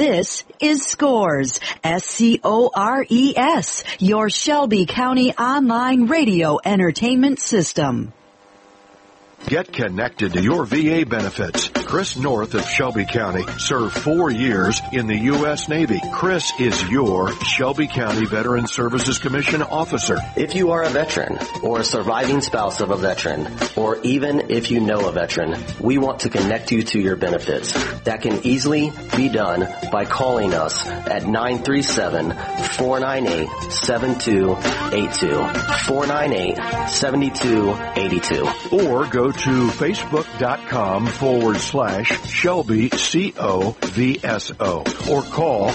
This is Scores, SCORES, your Shelby County online radio entertainment system. Get connected to your VA benefits. Chris North of Shelby County served 4 years in the U.S. Navy. Chris is your Shelby County Veteran Services Commission officer. If you are a veteran or a surviving spouse of a veteran, or even if you know a veteran, we want to connect you to your benefits. That can easily be done by calling us at 937-498-7282. 498-7282. Or go to facebook.com/Shelby COVSO or call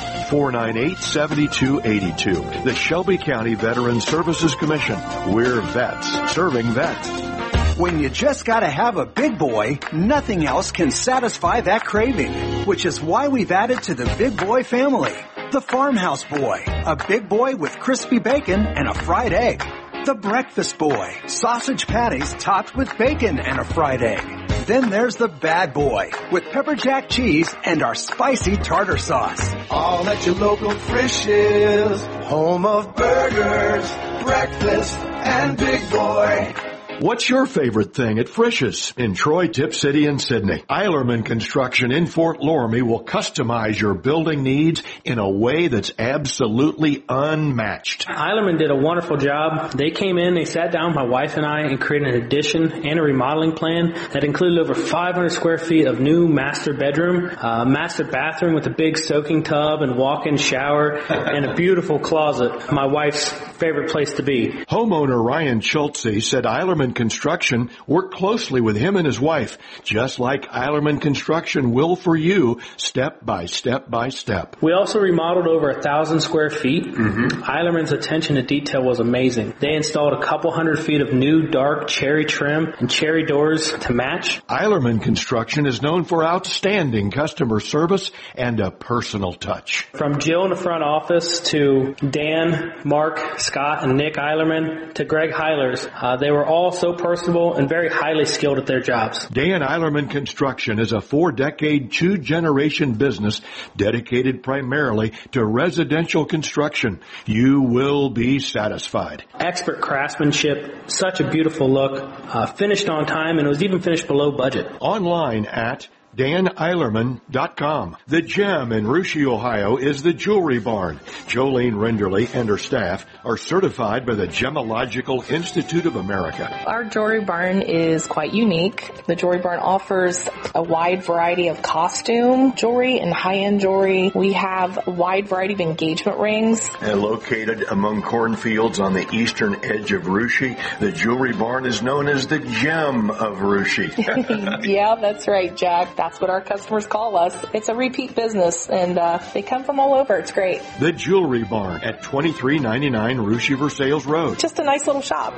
498-7282. The Shelby County Veteran Services Commission. We're vets serving vets. When you just gotta have a big boy, nothing else can satisfy that craving, which is why we've added to the Big Boy family. The Farmhouse Boy, a big boy with crispy bacon and a fried egg. The Breakfast Boy, sausage patties topped with bacon and a fried egg. Then there's the Bad Boy, with pepper jack cheese and our spicy tartar sauce. All at your local Frisch's, home of burgers, breakfast, and Big Boy. What's your favorite thing at Frisch's? In Troy, Tip City, and Sydney, Eilerman Construction in Fort Loramie will customize your building needs in a way that's absolutely unmatched. Eilerman did a wonderful job. They came in, they sat down with my wife and I and created an addition and a remodeling plan that included over 500 square feet of new master bedroom, master bathroom with a big soaking tub and walk-in shower, and a beautiful closet, my wife's favorite place to be. Homeowner Ryan Schultze said Eilerman Construction worked closely with him and his wife, just like Eilerman Construction will for you, step by step by step. We also remodeled over 1,000 square feet. Eilerman's attention to detail was amazing. They installed a couple hundred feet of new dark cherry trim and cherry doors to match. Eilerman Construction is known for outstanding customer service and a personal touch. From Jill in the front office to Dan, Mark, Scott, and Nick Eilerman to Greg Heilers, they were all so personable and very highly skilled at their jobs. Dan Eilerman Construction is a 4-decade, 2-generation business dedicated primarily to residential construction. You will be satisfied. Expert craftsmanship, such a beautiful look, finished on time, and it was even finished below budget. Online at DanEilerman.com. The Gem in Russia, Ohio is the Jewelry Barn. Jolene Renderly and her staff are certified by the Gemological Institute of America. Our Jewelry Barn is quite unique. The Jewelry Barn offers a wide variety of costume jewelry and high-end jewelry. We have a wide variety of engagement rings. And located among cornfields on the eastern edge of Russia, the Jewelry Barn is known as the Gem of Russia. Yeah, that's right, Jack. That's what our customers call us. It's a repeat business, and they come from all over. It's great. The Jewelry Barn at 2399 Russia Versailles Road. Just a nice little shop.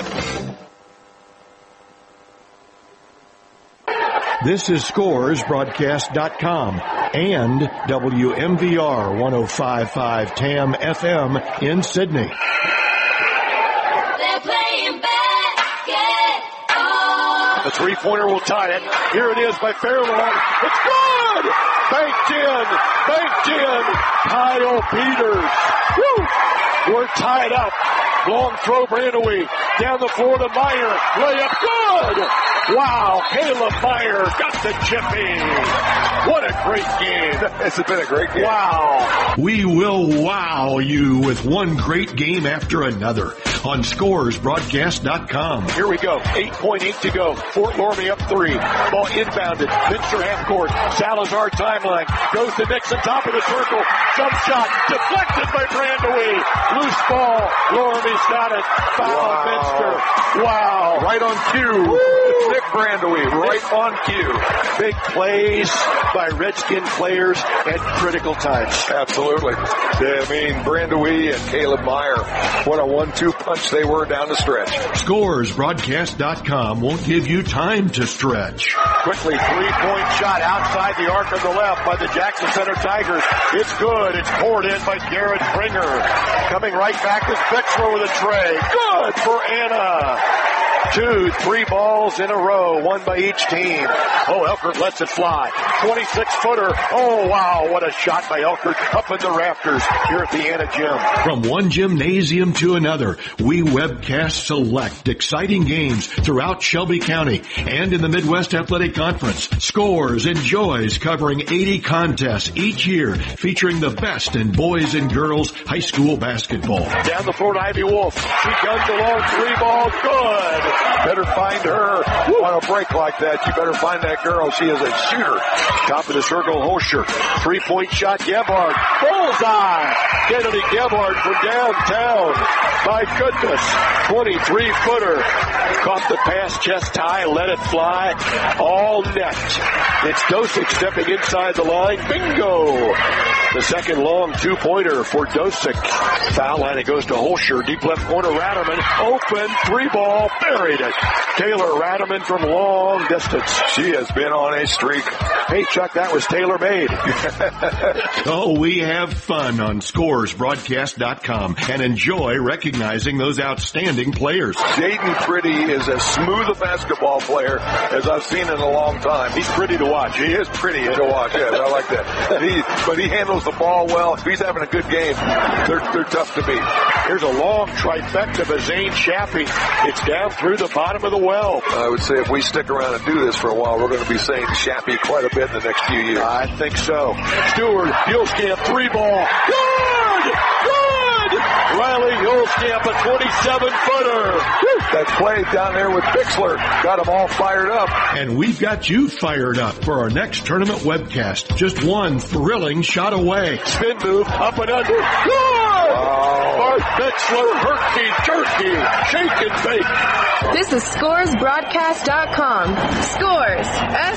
This is ScoresBroadcast.com and WMVR 105.5 TAM FM in Sydney. They're playing basketball. The three-pointer will tie it. Here it is by Fairlawn. It's good! Banked in. Kyle Peters. Woo! We're tied up. Long throw, Brandewee. Down the floor to Meyer. Layup, good! Wow, Caleb Meyer got the chip in. What a great game. It's been a great game. Wow. We will wow you with one great game after another on ScoresBroadcast.com. Here we go. 8.8 to go. Fort Loramie up 3. Ball inbounded. Finster half court. Salazar timeline. Goes to Nixon, top of the circle. Jump shot. Deflected by Brandewee. Loose ball. Loramie's got it. Foul Finster. Wow. Right on cue. It's Nick Brandewee. Right on cue. Big plays by Redskin players at critical times. Absolutely. I mean, Brandewee and Caleb Meyer. What a 1-2 punch they were down the stretch. ScoresBroadcast.com won't give you time to stretch. Quickly, three-point shot outside the arc on the left by the Jackson Center Tigers. It's good. It's poured in by Garrett Springer. Coming right back is Bixler with a tray. Good for Anna. 2, 3 balls in a row, one by each team. Oh, Elkhart lets it fly. 26-footer. Oh, wow, what a shot by Elkhart up in the rafters here at the Anna Gym. From one gymnasium to another, we webcast select exciting games throughout Shelby County and in the Midwest Athletic Conference. Scores and Joys covering 80 contests each year featuring the best in boys and girls high school basketball. Down the floor to Ivy Wolf. She guns along, 3 ball, good. Better find her on a break like that. You better find that girl. She is a shooter. Top of the circle, Holscher. 3-point shot, Gebhardt. Bullseye! Kennedy Gebhardt from downtown. My goodness. 23-footer. Caught the pass, chest high, let it fly. All net. It's Dosick stepping inside the line. Bingo! The second long 2-pointer for Dosick. Foul line, it goes to Holscher. Deep left corner, Ratterman. Open, 3-ball, buried it. Taylor Ratterman from long distance. She has been on a streak. Hey, Chuck, that was tailor-made. Oh, we have fun on ScoresBroadcast.com and enjoy recognizing those outstanding players. Jaden Pretty is as smooth a basketball player as I've seen in a long time. He's pretty to watch. He is pretty to watch. Yes, I like that. But he handles the ball well. If he's having a good game, they're tough to beat. Here's a long trifecta by Zane Shappy. It's down through the bottom of the well. I would say if we stick around and do this for a while, we're going to be saying Shappy quite a bit in the next few years. I think so. Stewart, Yulskamp, 3-ball. Good! Riley Yulskamp, a 27-footer. That play down there with Bixler got them all fired up. And we've got you fired up for our next tournament webcast. Just one thrilling shot away. Spin move, up and under. Good! Bart Bixler, herky jerky, shake and bake. This is ScoresBroadcast.com. Scores,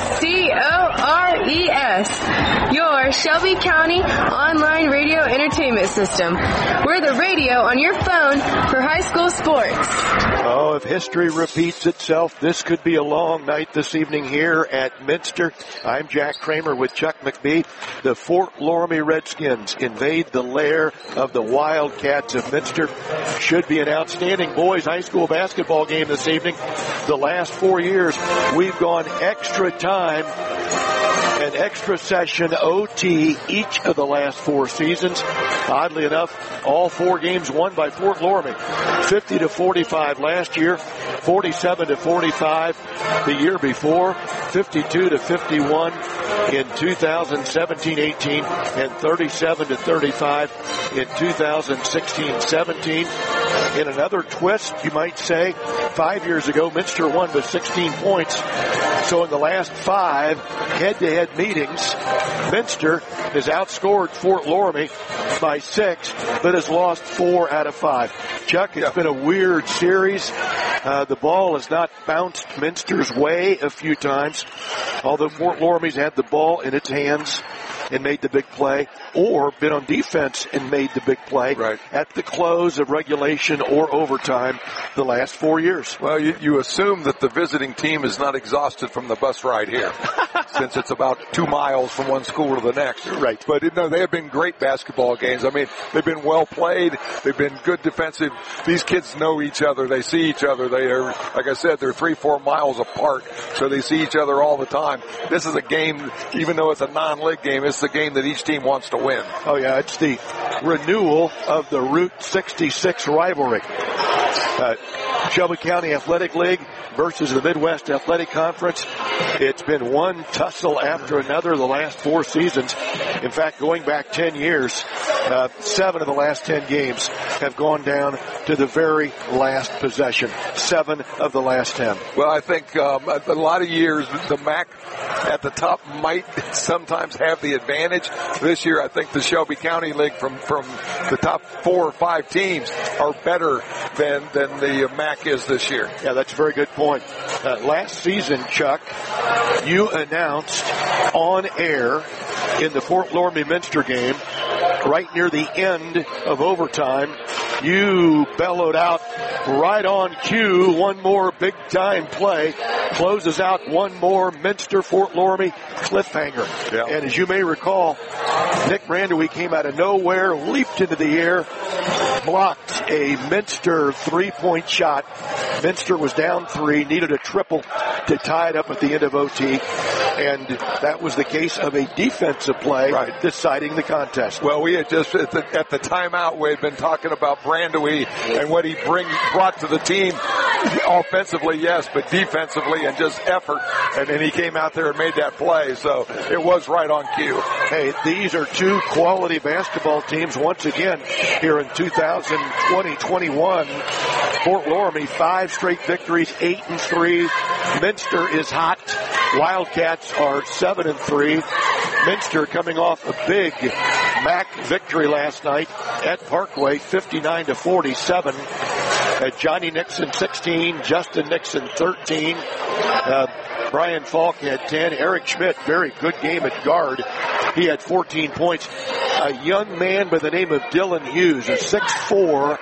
S-C-O-R-E-S. Your Shelby County online radio entertainment system. We're the radio on your phone for high school sports. Oh, if history repeats itself, this could be a long night this evening here at Minster. I'm Jack Kramer with Chuck McBee. The Fort Loramie Redskins invade the lair of the Wildcats of Minster. Should be an outstanding boys high school basketball game this evening. The last 4 years, we've gone extra time and extra session OT each of the last 4 seasons. Oddly enough, all 4 games won by Fort Loramie. 50-45 last year, 47-45 the year before, 52-51 in 2017-18, and 37-35 in 2016-17. In another twist, you might say, 5 years ago, Minster won by 16 points. So in the last 5 head-to-head meetings, Minster has outscored Fort Loramie by 6, but has lost 4 out of 5. Chuck, it's been a weird series. The ball has not bounced Minster's way a few times, although Fort Loramie's had the ball in its hands and made the big play, or been on defense and made the big play at the close of regulation or overtime the last 4 years. Well, you assume that the visiting team is not exhausted from the bus ride here, since it's about 2 miles from one school to the next. Right. But they have been great basketball games. I mean, they've been well played. They've been good defensive. These kids know each other. They see each other. They are, like I said, they're 3-4 miles apart, so they see each other all the time. This is a game, even though it's a non-league game, it's the game that each team wants to win. Oh, yeah, it's the renewal of the Route 66 rivalry. Shelby County Athletic League versus the Midwest Athletic Conference. It's been one tussle after another the last 4 seasons. In fact, going back 10 years, 7 of the last 10 games have gone down to the very last possession. 7 of the last 10. Well, I think a lot of years the MAC at the top might sometimes have the advantage. This year, I think the Shelby County League from the top 4 or 5 teams are better than the MAC is this year. Yeah, that's a very good point. Last season, Chuck, you announced on air in the Fort Loramie Minster game, right near the end of overtime, you bellowed out right on cue, one more big-time play, closes out one more Minster Fort Loramie cliffhanger. Yeah. And as you may recall, Nick Brandewie came out of nowhere, leaped into the air, blocked a Minster 3-point shot Minster was down 3, needed a triple to tie it up at the end of OT, and that was the case of a defensive play deciding the contest. Well, we had just, at the timeout, we had been talking about Brandewie and what he brought to the team. Offensively, yes, but defensively and just effort. And then he came out there and made that play, so it was right on cue. Hey, these are two quality basketball teams once again here in 2020-21. Fort Loramie, 5 straight victories, 8-3. Minster is hot. Wildcats are 7-3. Minster coming off a big MAC victory last night at Parkway, 59-47. Johnny Nixon 16, Justin Nixon 13. Brian Falk had 10. Eric Schmidt, very good game at guard. He had 14 points. A young man by the name of Dylan Hughes, a 6'4",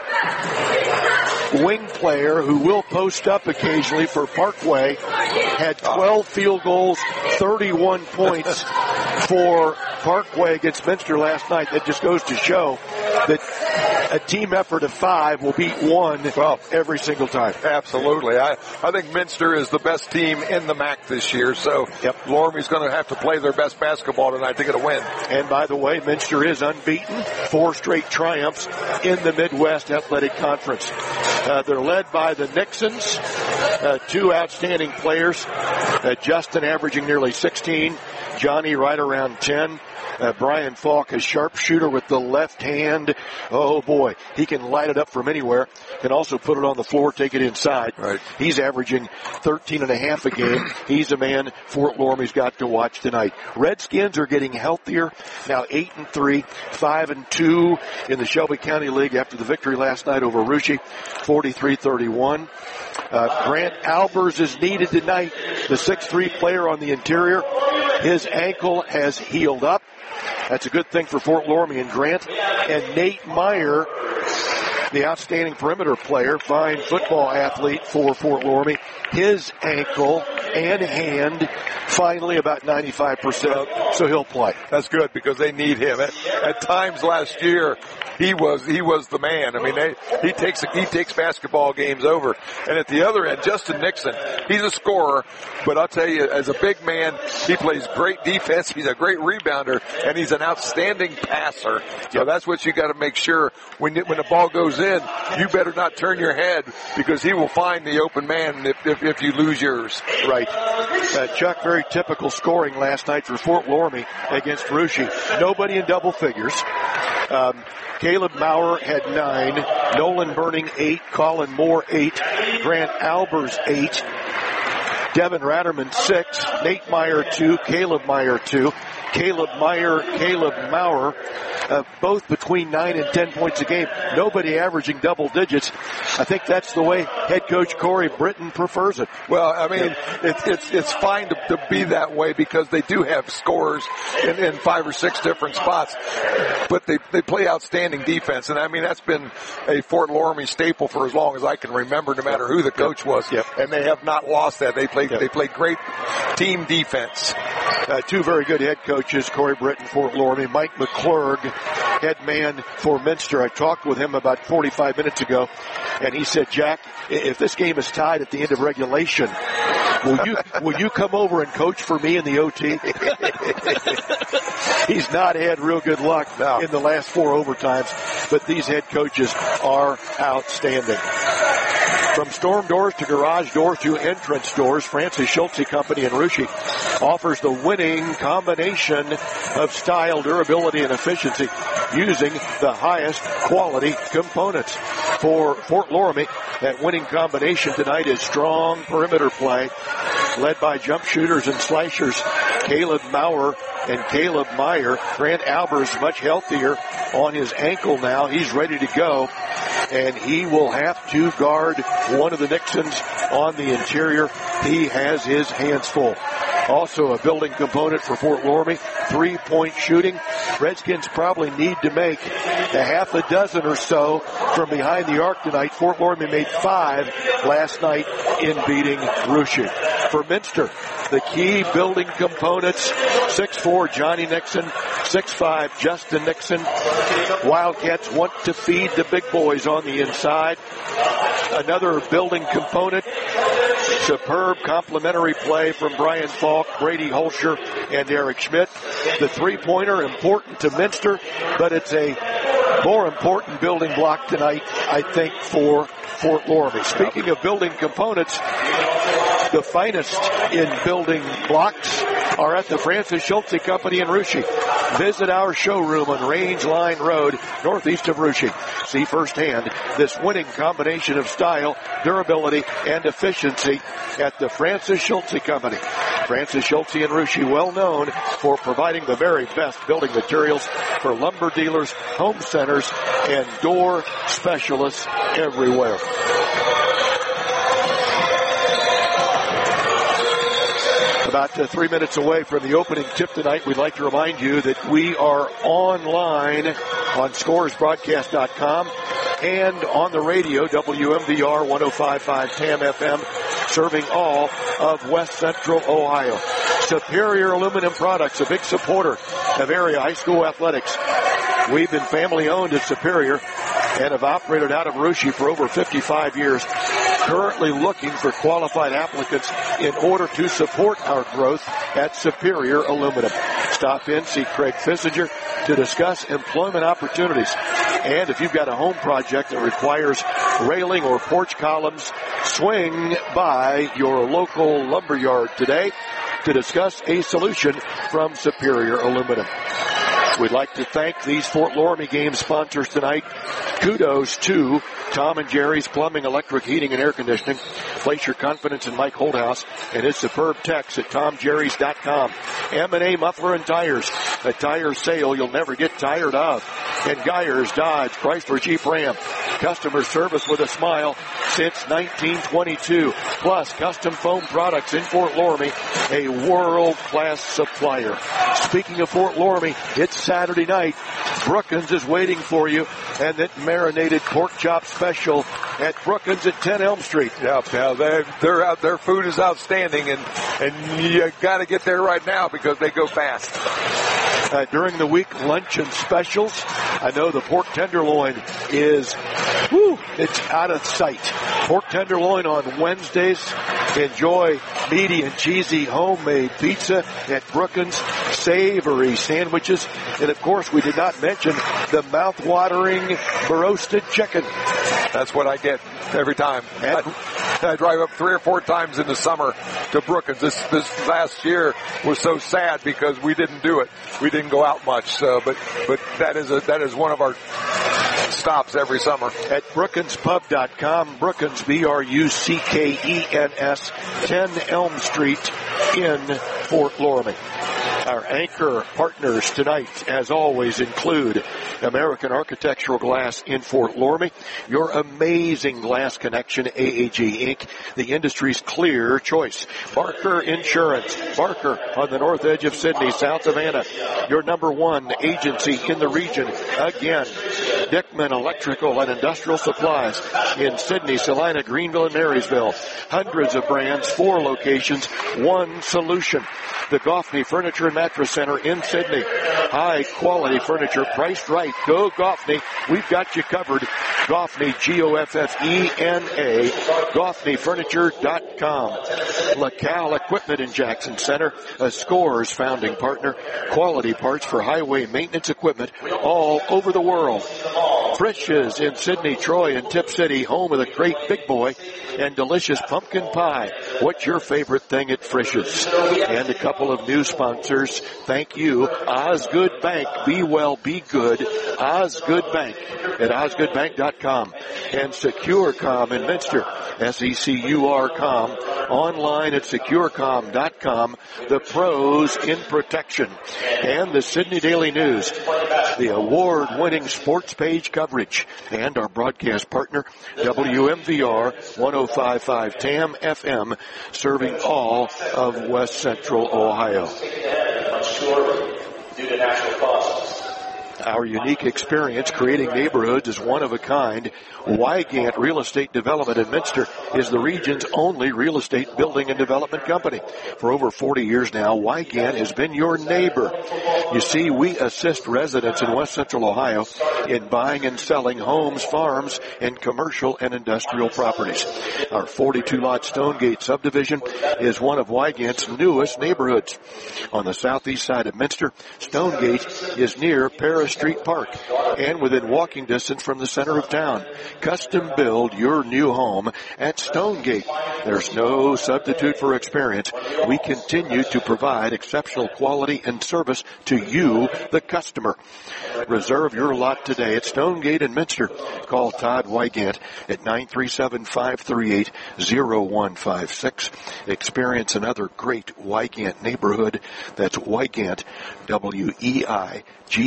wing player who will post up occasionally for Parkway, had 12 field goals, 31 points for Parkway against Minster last night. That just goes to show that a team effort of 5 will beat 1 every single time. Absolutely. I think Minster is the best team in the MAC this year, so Loramie's going to have to play their best basketball tonight to get a win. And by the way, Minster is unbeaten, 4 straight triumphs in the Midwest Athletic Conference. They're led by the Nixons, 2 outstanding players, Justin averaging nearly 16, Johnny right around 10. Brian Falk, a sharpshooter with the left hand. Oh boy, he can light it up from anywhere. Can also put it on the floor, take it inside. Right. He's averaging 13.5 a game. He's a man Fort Loramie's got to watch tonight. Redskins are getting healthier. Now 8-3, 5-2 in the Shelby County League after the victory last night over Russia, 43-31. Grant Albers is needed tonight, the 6'3" player on the interior. His ankle has healed up. That's a good thing for Fort Loramie and Grant. And Nate Meyer, the outstanding perimeter player, fine football athlete for Fort Loramie. His ankle and hand finally about 95%, so he'll play. That's good because they need him. At times last year, he was the man. I mean, he takes basketball games over. And at the other end, Justin Nixon, he's a scorer, but I'll tell you, as a big man, he plays great defense. He's a great rebounder, and he's an outstanding passer. So that's what you got to make sure when the ball goes in. You better not turn your head because he will find the open man if you lose yours. Right. Chuck, very typical scoring last night for Fort Loramie against Russia. Nobody in double figures. Caleb Maurer had 9, Nolan Burning 8, Colin Moore 8, Grant Albers 8, Devin Ratterman 6, Nate Meyer 2, Caleb Meyer 2, Caleb Meyer, Caleb Maurer, both between 9 and 10 points a game. Nobody averaging double digits. I think that's the way head coach Corey Britton prefers it. Well, I mean, it's fine to be that way because they do have scorers in 5 or 6 different spots, but they play outstanding defense. And I mean, that's been a Fort Loramie staple for as long as I can remember, no matter who the coach was. And they have not lost that. They play great team defense. 2 very good head coaches, Corey Britton, Fort Loramie, Mike McClurg, head man for Minster. I talked with him about 45 minutes ago, and he said, Jack, if this game is tied at the end of regulation, will you come over and coach for me in the OT? He's not had real good luck in the last 4 overtimes, but these head coaches are outstanding. From storm doors to garage doors to entrance doors, Francis Schultze Company in Russia offers the winning combination of style, durability, and efficiency using the highest quality components. For Fort Loramie, that winning combination tonight is strong perimeter play, led by jump shooters and slashers Caleb Maurer and Caleb Meyer. Grant Albers much healthier on his ankle now. He's ready to go, and he will have to guard one of the Nixons on the interior. He has his hands full. Also a building component for Fort Loramie, 3-point shooting. Redskins probably need to make a half a dozen or so from behind the arc tonight. Fort Loramie made 5 last night in beating Russia. For Minster, the key building components, 6'4" Johnny Nixon, 6'5", Justin Nixon. Wildcats want to feed the big boys on the inside. Another building component. Superb complementary play from Brian Falk, Brady Holscher, and Eric Schmidt. The three-pointer, important to Minster, but it's a more important building block tonight, I think, for Fort Loramie. Speaking of building components, the finest in building blocks are at the Francis Schultze Company in Russia. Visit our showroom on Range Line Road, northeast of Russia. See firsthand this winning combination of style, durability, and efficiency at the Francis Schultze Company. Francis Schultze and Russia, well known for providing the very best building materials for lumber dealers, home centers, and door specialists everywhere. About 3 minutes away from the opening tip tonight, we'd like to remind you that we are online on scoresbroadcast.com and on the radio, WMVR 105.5 TAM FM, serving all of West Central Ohio. Superior Aluminum Products, a big supporter of area high school athletics. We've been family owned at Superior and have operated out of Russia for over 55 years. Currently looking for qualified applicants in order to support our growth at Superior Aluminum. Stop in, see Craig Fissinger to discuss employment opportunities. And if you've got a home project that requires railing or porch columns, swing by your local lumberyard today to discuss a solution from Superior Aluminum. We'd like to thank these Fort Loramie game sponsors tonight. Kudos to Tom and Jerry's Plumbing, Electric, Heating, and Air Conditioning. Place your confidence in Mike Holdhouse and his superb techs at TomJerrys.com. M&A Muffler and Tires, a tire sale you'll never get tired of. And Geyers, Dodge, Chrysler, Jeep, Ram. Customer service with a smile since 1922. Plus, custom foam products in Fort Loramie, a world-class supplier. Speaking of Fort Loramie, it's Saturday night. Brookins is waiting for you, and that marinated pork chop special at Brookins at 10 Elm Street. Yeah, their food is outstanding, and you got to get there right now because they go fast. During the week, luncheon specials. I know the pork tenderloin is, it's out of sight. Pork tenderloin on Wednesdays. Enjoy meaty and cheesy homemade pizza at Brookins, savory sandwiches, and of course we did not mention the mouth-watering roasted chicken. That's what I get every time. I drive up 3 or 4 times in the summer to Brookins. This last year was so sad because we didn't do it. We didn't go out much. So, but that is one of our stops every summer. At BrookinsPub.com, Brookins, Bruckens, 10 Elm Street in Fort Loramie. Our anchor partners tonight, as always, include American Architectural Glass in Fort Loramie, your amazing glass connection, AAG Inc., the industry's clear choice. Barker Insurance, Barker on the north edge of Sydney, South Savannah, your number one agency in the region. Again, Dickman Electrical and Industrial Supplies in Sydney, Salina, Greenville, and Marysville. Hundreds of brands, 4 locations, one solution. The Goffney Furniture and Mattress Center in Sydney. High quality furniture priced right. Go Goffney. We've got you covered. Goffney, Goffena, GoffneyFurniture.com. LaCal Equipment in Jackson Center, a Scores founding partner. Quality parts for highway maintenance equipment all over the world. Frisch's in Sydney, Troy, and Tip City, home of the great big boy and delicious pumpkin pie. What's your favorite thing at Frisch's? And a couple of new sponsors. Thank you. Osgood Bank. Be well, be good. Osgood Bank at osgoodbank.com. And SecureCom in Minster. SECURCom. Online at securecom.com. The pros in protection. And the Sydney Daily News. The award-winning sports page coverage. And our broadcast partner, WMVR 105.5 TAM FM, serving all of West Central Ohio. Due to national costs. Our unique experience creating neighborhoods is one of a kind. Wygant Real Estate Development in Minster is the region's only real estate building and development company. For over 40 years now, Wygant has been your neighbor. You see, we assist residents in West Central Ohio in buying and selling homes, farms, and commercial and industrial properties. Our 42-lot Stonegate subdivision is one of Wygant's newest neighborhoods. On the southeast side of Minster, Stonegate is near Paris Street Park and within walking distance from the center of town. Custom build your new home at Stonegate. There's no substitute for experience. We continue to provide exceptional quality and service to you, the customer. Reserve your lot today at Stonegate in Minster. Call Todd Wygant at 937-538-0156. Experience another great Wygant neighborhood. That's Wygant, Weigant,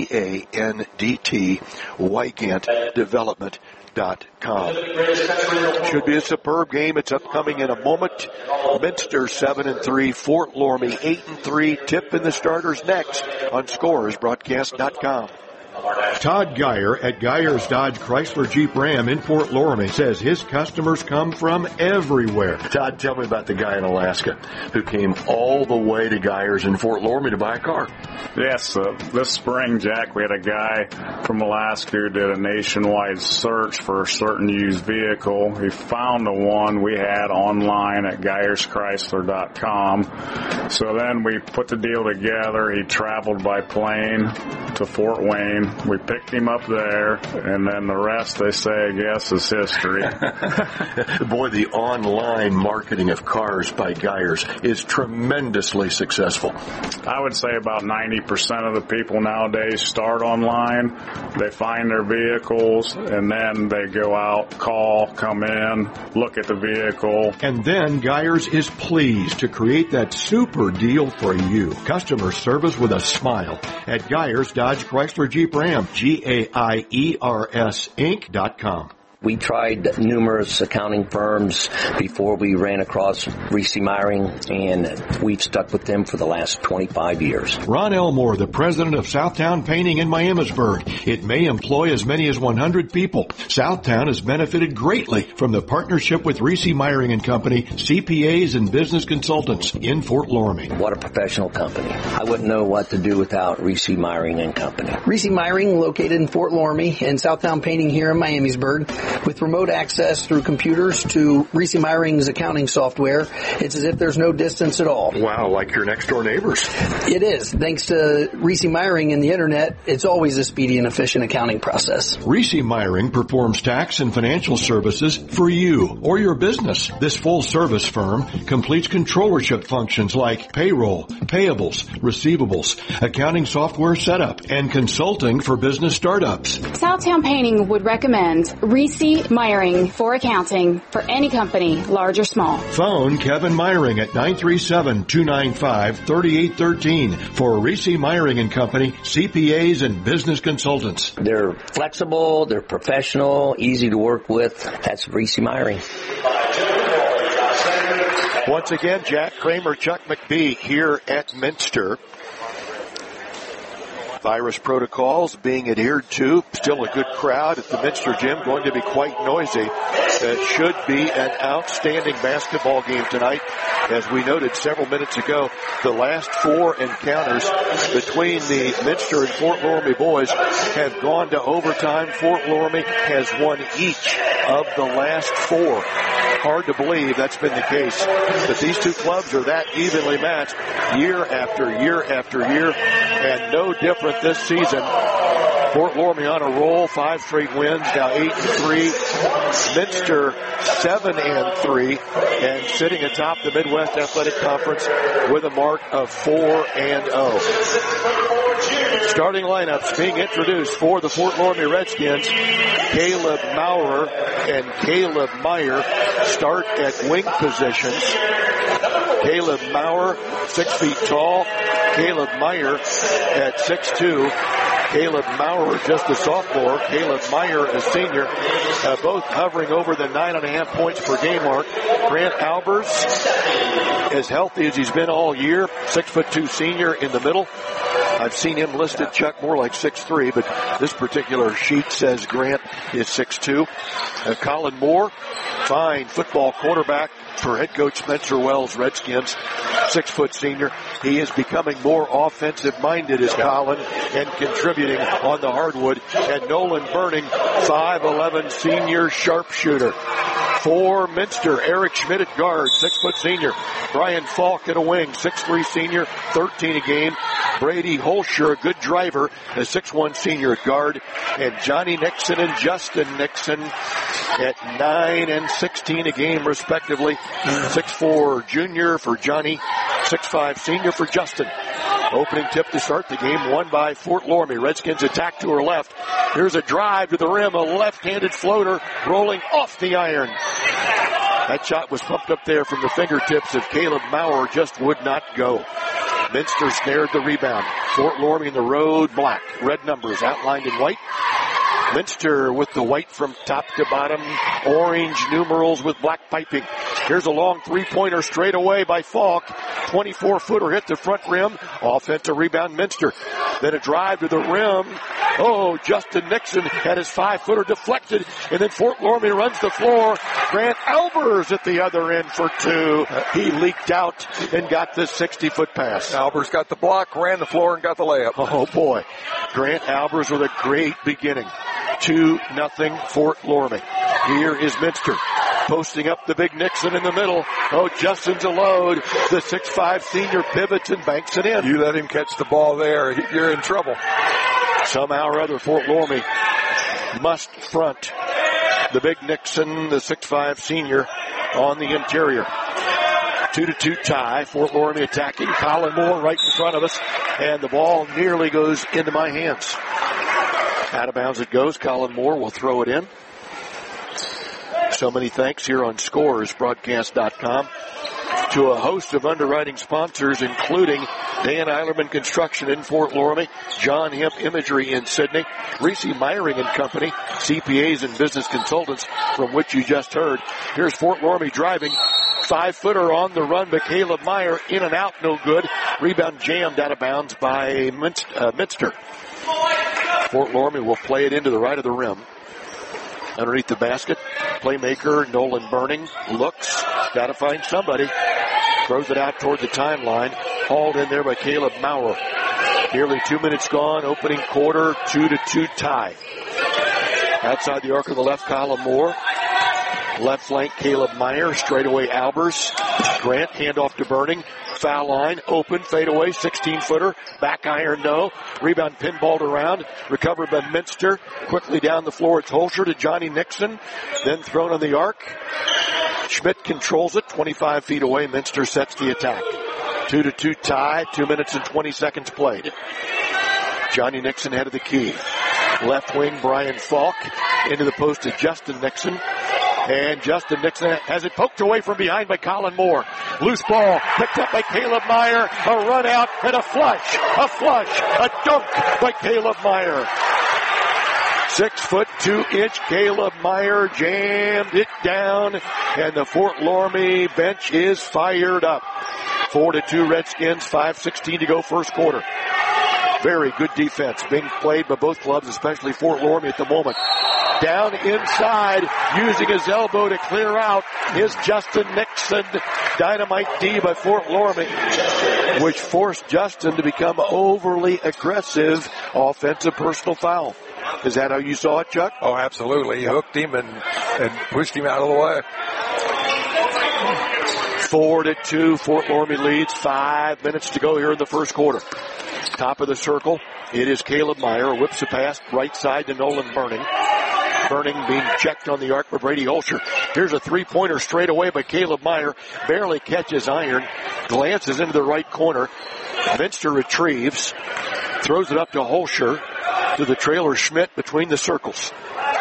WygantDevelopment.com. Should be a superb game. It's upcoming in a moment. Minster 7-3, Fort Loramie 8-3. Tip in the starters next on ScoresBroadcast.com. Todd Geyer at Geyer's Dodge Chrysler Jeep Ram in Fort Loramie says his customers come from everywhere. Todd, tell me about the guy in Alaska who came all the way to Geyer's in Fort Loramie to buy a car. Yes, this spring, Jack, we had a guy from Alaska who did a nationwide search for a certain used vehicle. He found the one we had online at GeyersChrysler.com. So then we put the deal together. He traveled by plane to Fort Wayne. We picked him up there, and then the rest, they say, I guess, is history. Boy, the online marketing of cars by Geyers is tremendously successful. I would say about 90% of the people nowadays start online. They find their vehicles, and then they go out, call, come in, look at the vehicle. And then Geyers is pleased to create that super deal for you. Customer service with a smile at Geyers Dodge Chrysler Jeep Ram, GAIERS Inc.com. We tried numerous accounting firms before we ran across Reese Meyering, and we've stuck with them for the last 25 years. Ron Elmore, the president of Southtown Painting in Miamisburg. It may employ as many as 100 people. Southtown has benefited greatly from the partnership with Reese Meyering and Company, CPAs and business consultants in Fort Loramie. What a professional company. I wouldn't know what to do without Reese Meyering and Company. Reese Meyering, located in Fort Loramie, and Southtown Painting here in Miamisburg. With remote access through computers to Reese Meyering's accounting software, it's as if there's no distance at all. Wow, like your next-door neighbors. It is. Thanks to Reese Meyering and the Internet, it's always a speedy and efficient accounting process. Reese Meyering performs tax and financial services for you or your business. This full-service firm completes controllership functions like payroll, payables, receivables, accounting software setup, and consulting for business startups. Southtown Painting would recommend Reese Meyering for accounting for any company, large or small. Phone Kevin Meyering at 937-295-3813 for Reese Meyering and Company, CPAs and business consultants. They're flexible, they're professional, easy to work with. That's Reese Meyering. Once again, Jack Kramer, Chuck McBee here at Minster. Virus protocols being adhered to. Still a good crowd at the Minster Gym. Going to be quite noisy. It should be an outstanding basketball game tonight. As we noted several minutes ago, the last four encounters between the Minster and Fort Loramie boys have gone to overtime. Fort Loramie has won each of the last four. Hard to believe that's been the case. But these two clubs are that evenly matched year after year after year, and no different this season. Fort Loramie on a roll, 5 straight wins, now 8-3. Minster 7-3, and sitting atop the Midwest Athletic Conference with a mark of 4-0. Starting lineups being introduced for the Fort Loramie Redskins. Caleb Maurer and Caleb Meyer start at wing positions. Caleb Maurer, 6 feet tall. Caleb Meyer at 6'2". Caleb Maurer, just a sophomore. Caleb Meyer, a senior. Both hovering over the 9.5 points per game mark. Grant Albers, as healthy as he's been all year. 6'2" senior in the middle. I've seen him listed, Chuck, more like 6'3", but this particular sheet says Grant is 6'2". Colin Moore, fine football quarterback for head coach Spencer Wells, Redskins, 6-foot senior. He is becoming more offensive-minded as Colin and contributing on the hardwood. And Nolan Burning, 5'11", senior sharpshooter. For Minster, Eric Schmidt at guard, 6-foot senior. Brian Falk at a wing, 6'3", senior, 13 a game. Brady Holscher, a good driver, a 6'1", senior at guard. And Johnny Nixon and Justin Nixon at 9 and 16 a game, respectively. 6'4", junior for Johnny, 6'5", senior for Justin. Opening tip to start the game, won by Fort Loramie. Redskins attack to her left. Here's a drive to the rim, a left-handed floater rolling off the iron. That shot was pumped up there from the fingertips of Caleb Maurer, just would not go. Minster snared the rebound. Fort Loramie in the road, black. Red numbers outlined in white. Minster with the white from top to bottom, orange numerals with black piping. Here's a long three-pointer straight away by Falk. 24-footer hit the front rim. Offensive rebound, Minster. Then a drive to the rim. Oh, Justin Nixon had his 5-footer deflected, and then Fort Loramie runs the floor. Grant Albers at the other end for two. He leaked out and got the 60-foot pass. Albers got the block, ran the floor, and got the layup. Oh, boy. Grant Albers with a great beginning. 2-0 Fort Loramie. Here is Minster posting up the big Nixon in the middle. Oh, Justin's a load. The 6'5" senior pivots and banks it in. You let him catch the ball there, you're in trouble. Somehow or other, Fort Loramie must front the big Nixon, the 6'5" senior, on the interior. 2-2 tie. Fort Loramie attacking. Colin Moore right in front of us, and the ball nearly goes into my hands. Out of bounds it goes. Colin Moore will throw it in. So many thanks here on ScoresBroadcast.com to a host of underwriting sponsors, including Dan Eilerman Construction in Fort Loramie, John Hemp Imagery in Sydney, Reese Meyering and Company, CPAs and business consultants, from which you just heard. Here's Fort Loramie driving. 5-footer on the run, but Caleb Meyer in and out, no good. Rebound jammed out of bounds by Minster. Fort Loramie will play it into the right of the rim. Underneath the basket, playmaker Nolan Burning looks, got to find somebody. Throws it out toward the timeline. Hauled in there by Caleb Maurer. Nearly 2 minutes gone, opening quarter, 2-2 tie. Outside the arc of the left, Colin Moore. Left flank, Caleb Meyer. Straightaway, Albers. Grant, handoff to Burning. Foul line, open, fade away, 16-footer. Back iron, no. Rebound pinballed around. Recovered by Minster. Quickly down the floor, it's Holscher to Johnny Nixon. Then thrown on the arc. Schmidt controls it, 25 feet away. Minster sets the attack. 2-2 tie, 2 minutes and 20 seconds played. Johnny Nixon head of the key. Left wing, Brian Falk. Into the post to Justin Nixon. And Justin Nixon has it poked away from behind by Colin Moore. Loose ball picked up by Caleb Meyer. A run out and a flush, a dunk by Caleb Meyer. 6'2" Caleb Meyer jammed it down, and the Fort Loramie bench is fired up. 4-2 Redskins, 5:16 to go first quarter. Very good defense being played by both clubs, especially Fort Loramie at the moment. Down inside, using his elbow to clear out, is Justin Nixon. Dynamite D by Fort Loramie, which forced Justin to become overly aggressive. Offensive personal foul. Is that how you saw it, Chuck? Oh, absolutely. He hooked him and pushed him out of the way. 4-2, Fort Loramie leads. 5 minutes to go here in the first quarter. Top of the circle, it is Caleb Meyer. Whips a pass right side to Nolan Burning. Burning being checked on the arc by Brady Holscher. Here's a three-pointer straight away by Caleb Meyer. Barely catches iron. Glances into the right corner. Minster retrieves. Throws it up to Holscher. To the trailer Schmidt between the circles.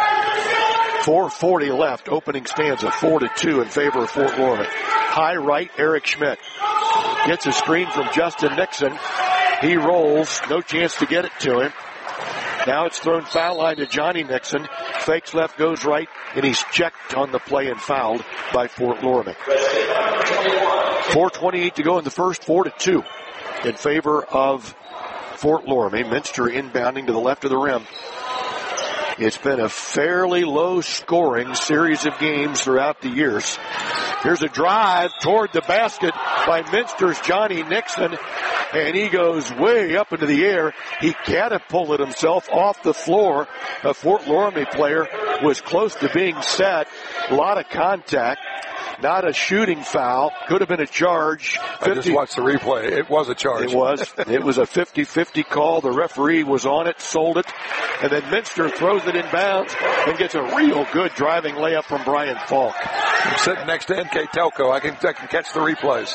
4:40 left. Opening stanza. 4-2 in favor of Fort Loramie. High right, Eric Schmidt. Gets a screen from Justin Nixon. He rolls. No chance to get it to him. Now it's thrown foul line to Johnny Nixon. Fakes left, goes right, and he's checked on the play and fouled by Fort Loramie. 4:28 to go in the first, 4-2 in favor of Fort Loramie. Minster inbounding to the left of the rim. It's been a fairly low-scoring series of games throughout the years. Here's a drive toward the basket by Minster's Johnny Nixon, and he goes way up into the air. He catapulted himself off the floor. A Fort Loramie player was close to being set. A lot of contact. Not a shooting foul. Could have been a charge. I just watched the replay. It was a charge. It was. It was a 50-50 call. The referee was on it, sold it. And then Minster throws it in bounds and gets a real good driving layup from Brian Falk. I'm sitting next to NK Telco. I can catch the replays.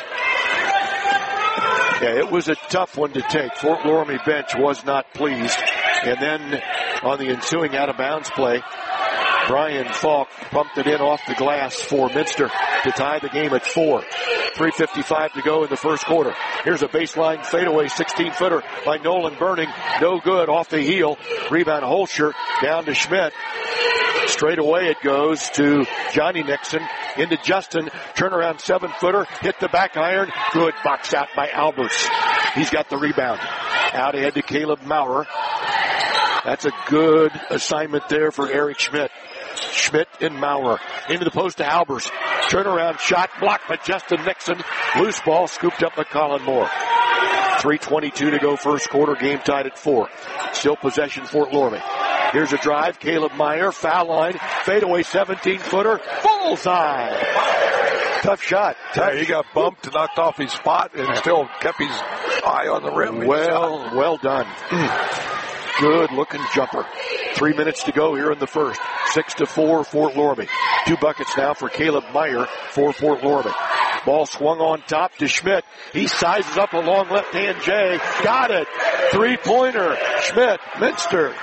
Yeah, it was a tough one to take. Fort Loramie bench was not pleased. And then on the ensuing out-of-bounds play, Brian Falk bumped it in off the glass for Minster to tie the game at 4. 3:55 to go in the first quarter. Here's a baseline fadeaway 16-footer by Nolan Burning. No good off the heel. Rebound Holscher down to Schmidt. Straight away it goes to Johnny Nixon. Into Justin. Turnaround 7-footer. Hit the back iron. Good box out by Alberts. He's got the rebound. Out ahead to Caleb Maurer. That's a good assignment there for Eric Schmidt. Schmidt and Maurer. Into the post to Albers. Turnaround shot blocked by Justin Nixon. Loose ball scooped up by Colin Moore. 3:22 to go first quarter. Game tied at 4. Still possession Fort Loramie. Here's a drive. Caleb Meyer. Foul line. Fadeaway 17-footer. Bullseye. Tough shot. Yeah, he got bumped, knocked off his spot, and still kept his eye on the rim. Well done. Good looking jumper. 3 minutes to go here in the first. 6-4 Fort Loramie. 2 buckets now for Caleb Meyer for Fort Loramie. Ball swung on top to Schmidt. He sizes up a long left-hand J. Got it. 3-pointer. Schmidt. Minster.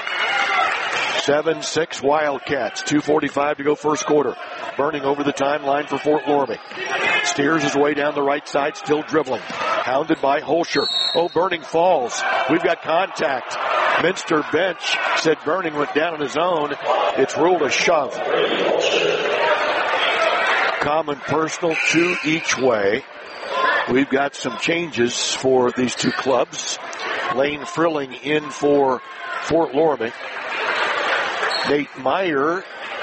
7-6 Wildcats. 2:45 to go first quarter. Burning over the timeline for Fort Loramie. Steers his way down the right side, still dribbling. Hounded by Holscher. Oh, Burning falls. We've got contact. Minster bench said Burning went down on his own. It's ruled a shove. Common personal, 2 each way. We've got some changes for these two clubs. Lane Frilling in for Fort Loramie. Nate Meyer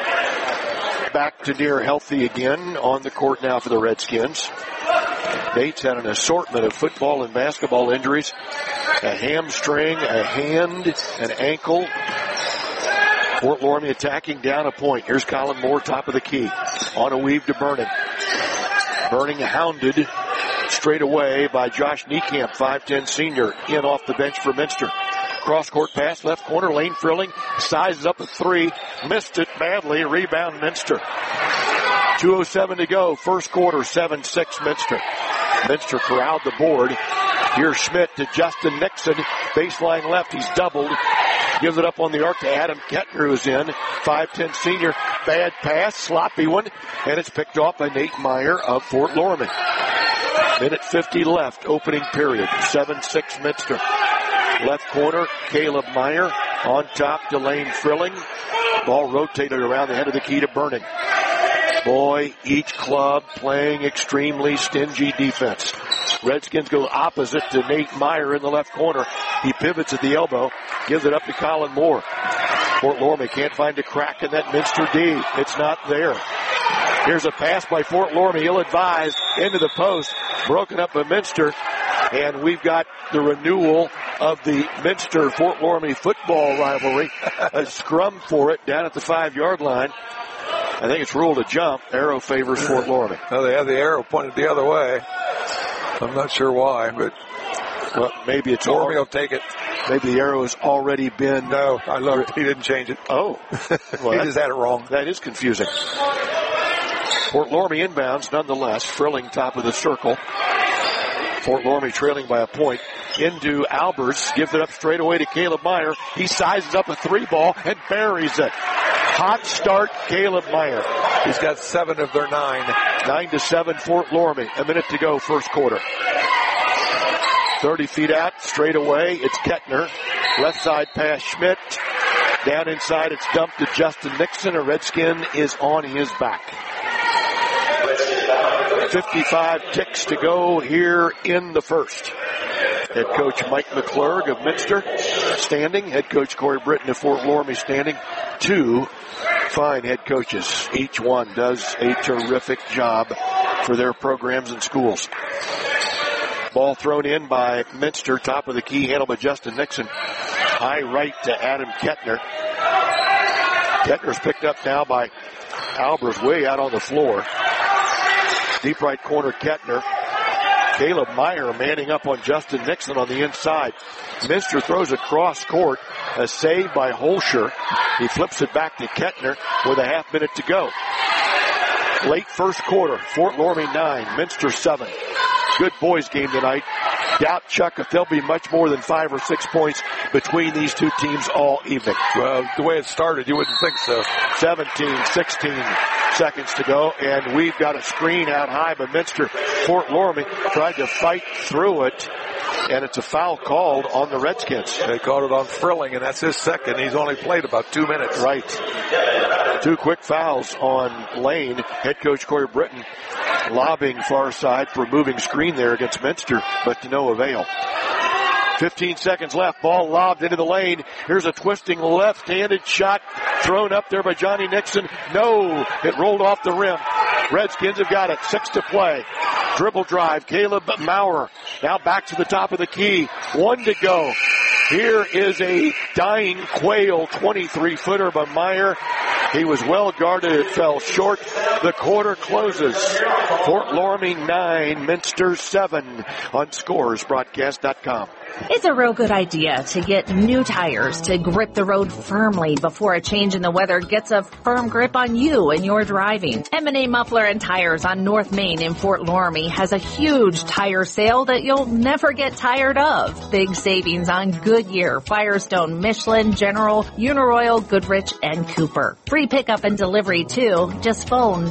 back to near healthy again on the court now for the Redskins. Nate's had an assortment of football and basketball injuries. A hamstring, a hand, an ankle. Fort Loramie attacking down a point. Here's Colin Moore, top of the key. On a weave to Burning. Burning hounded straight away by Josh Niekamp, 5'10 senior, in off the bench for Minster. Cross-court pass, left corner, Lane Frilling sizes up a 3, missed it badly, rebound Minster. 2:07 to go, first quarter, 7-6 Minster. Minster corralled the board. Here's Schmidt to Justin Nixon, baseline left, he's doubled. Gives it up on the arc to Adam Kettner, who's in, 5'10 senior. Bad pass, sloppy one, and it's picked off by Nate Meyer of Fort Loramie. Minute 50 left, opening period, 7-6 Minster. Left corner, Caleb Meyer. On top to Lane Frilling. Ball rotated around the head of the key to Burning. Boy, each club playing extremely stingy defense. Redskins go opposite to Nate Meyer in the left corner. He pivots at the elbow, gives it up to Colin Moore. Fort Loramie can't find a crack in that Minster D. It's not there. Here's a pass by Fort Loramie, ill-advised, into the post, broken up by Minster. And we've got the renewal of the Minster-Fort Loramie football rivalry. A scrum for it down at the 5-yard line. I think it's ruled a jump. Arrow favors Fort Loramie. Well, they have the arrow pointed the other way. I'm not sure why, but well, maybe it's Loramie will take it. Maybe the arrow has already been. No, I looked. He didn't change it. Oh, well, he just had it wrong. That is confusing. Fort Loramie inbounds, nonetheless. Frilling top of the circle. Fort Loramie trailing by a point. Into Albers, gives it up straight away to Caleb Meyer. He sizes up a 3-ball and buries it. Hot start, Caleb Meyer. He's got 7 of their 9. 9-7, Fort Loramie. A minute to go, first quarter. 30 feet out, straight away, it's Kettner. Left side pass, Schmidt. Down inside, it's dumped to Justin Nixon. A Redskin is on his back. 55 ticks to go here in the first. Head coach Mike McClurg of Minster standing. Head coach Corey Britton of Fort Loramie standing. 2 fine head coaches. Each one does a terrific job for their programs and schools. Ball thrown in by Minster. Top of the key, handled by Justin Nixon. High right to Adam Kettner. Kettner's picked up now by Albers way out on the floor. Deep right corner, Kettner. Caleb Meyer manning up on Justin Nixon on the inside. Minster throws across court. A save by Holscher. He flips it back to Kettner with a half minute to go. Late first quarter. Fort Loramie 9, Minster 7. Good boys game tonight. Doubt, Chuck, if there'll be much more than 5 or 6 points between these two teams all evening. Well, the way it started, you wouldn't think so. 17, 16 seconds to go, and we've got a screen out high by Minster. Fort Loramie tried to fight through it, and it's a foul called on the Redskins. They called it on Frilling, and that's his second. He's only played about 2 minutes. Right. 2 quick fouls on Lane. Head coach Corey Britton lobbing far side for a moving screen there against Minster, but to no avail. 15 seconds left. Ball lobbed into the lane. Here's a twisting left-handed shot thrown up there by Johnny Nixon. No, it rolled off the rim. Redskins have got it. 6 to play. Dribble drive. Caleb Maurer now back to the top of the key. 1 to go. Here is a dying Quail 23-footer by Meyer. He was well guarded. It fell short. The quarter closes. Fort Loramie 9, Minster 7 on ScoresBroadcast.com. It's a real good idea to get new tires to grip the road firmly before a change in the weather gets a firm grip on you and your driving. M&A Muffler and Tires on North Main in Fort Loramie has a huge tire sale that you'll never get tired of. Big savings on Goodyear, Firestone, Michelin, General, Uniroyal, Goodrich, and Cooper. Free pickup and delivery too. Just phone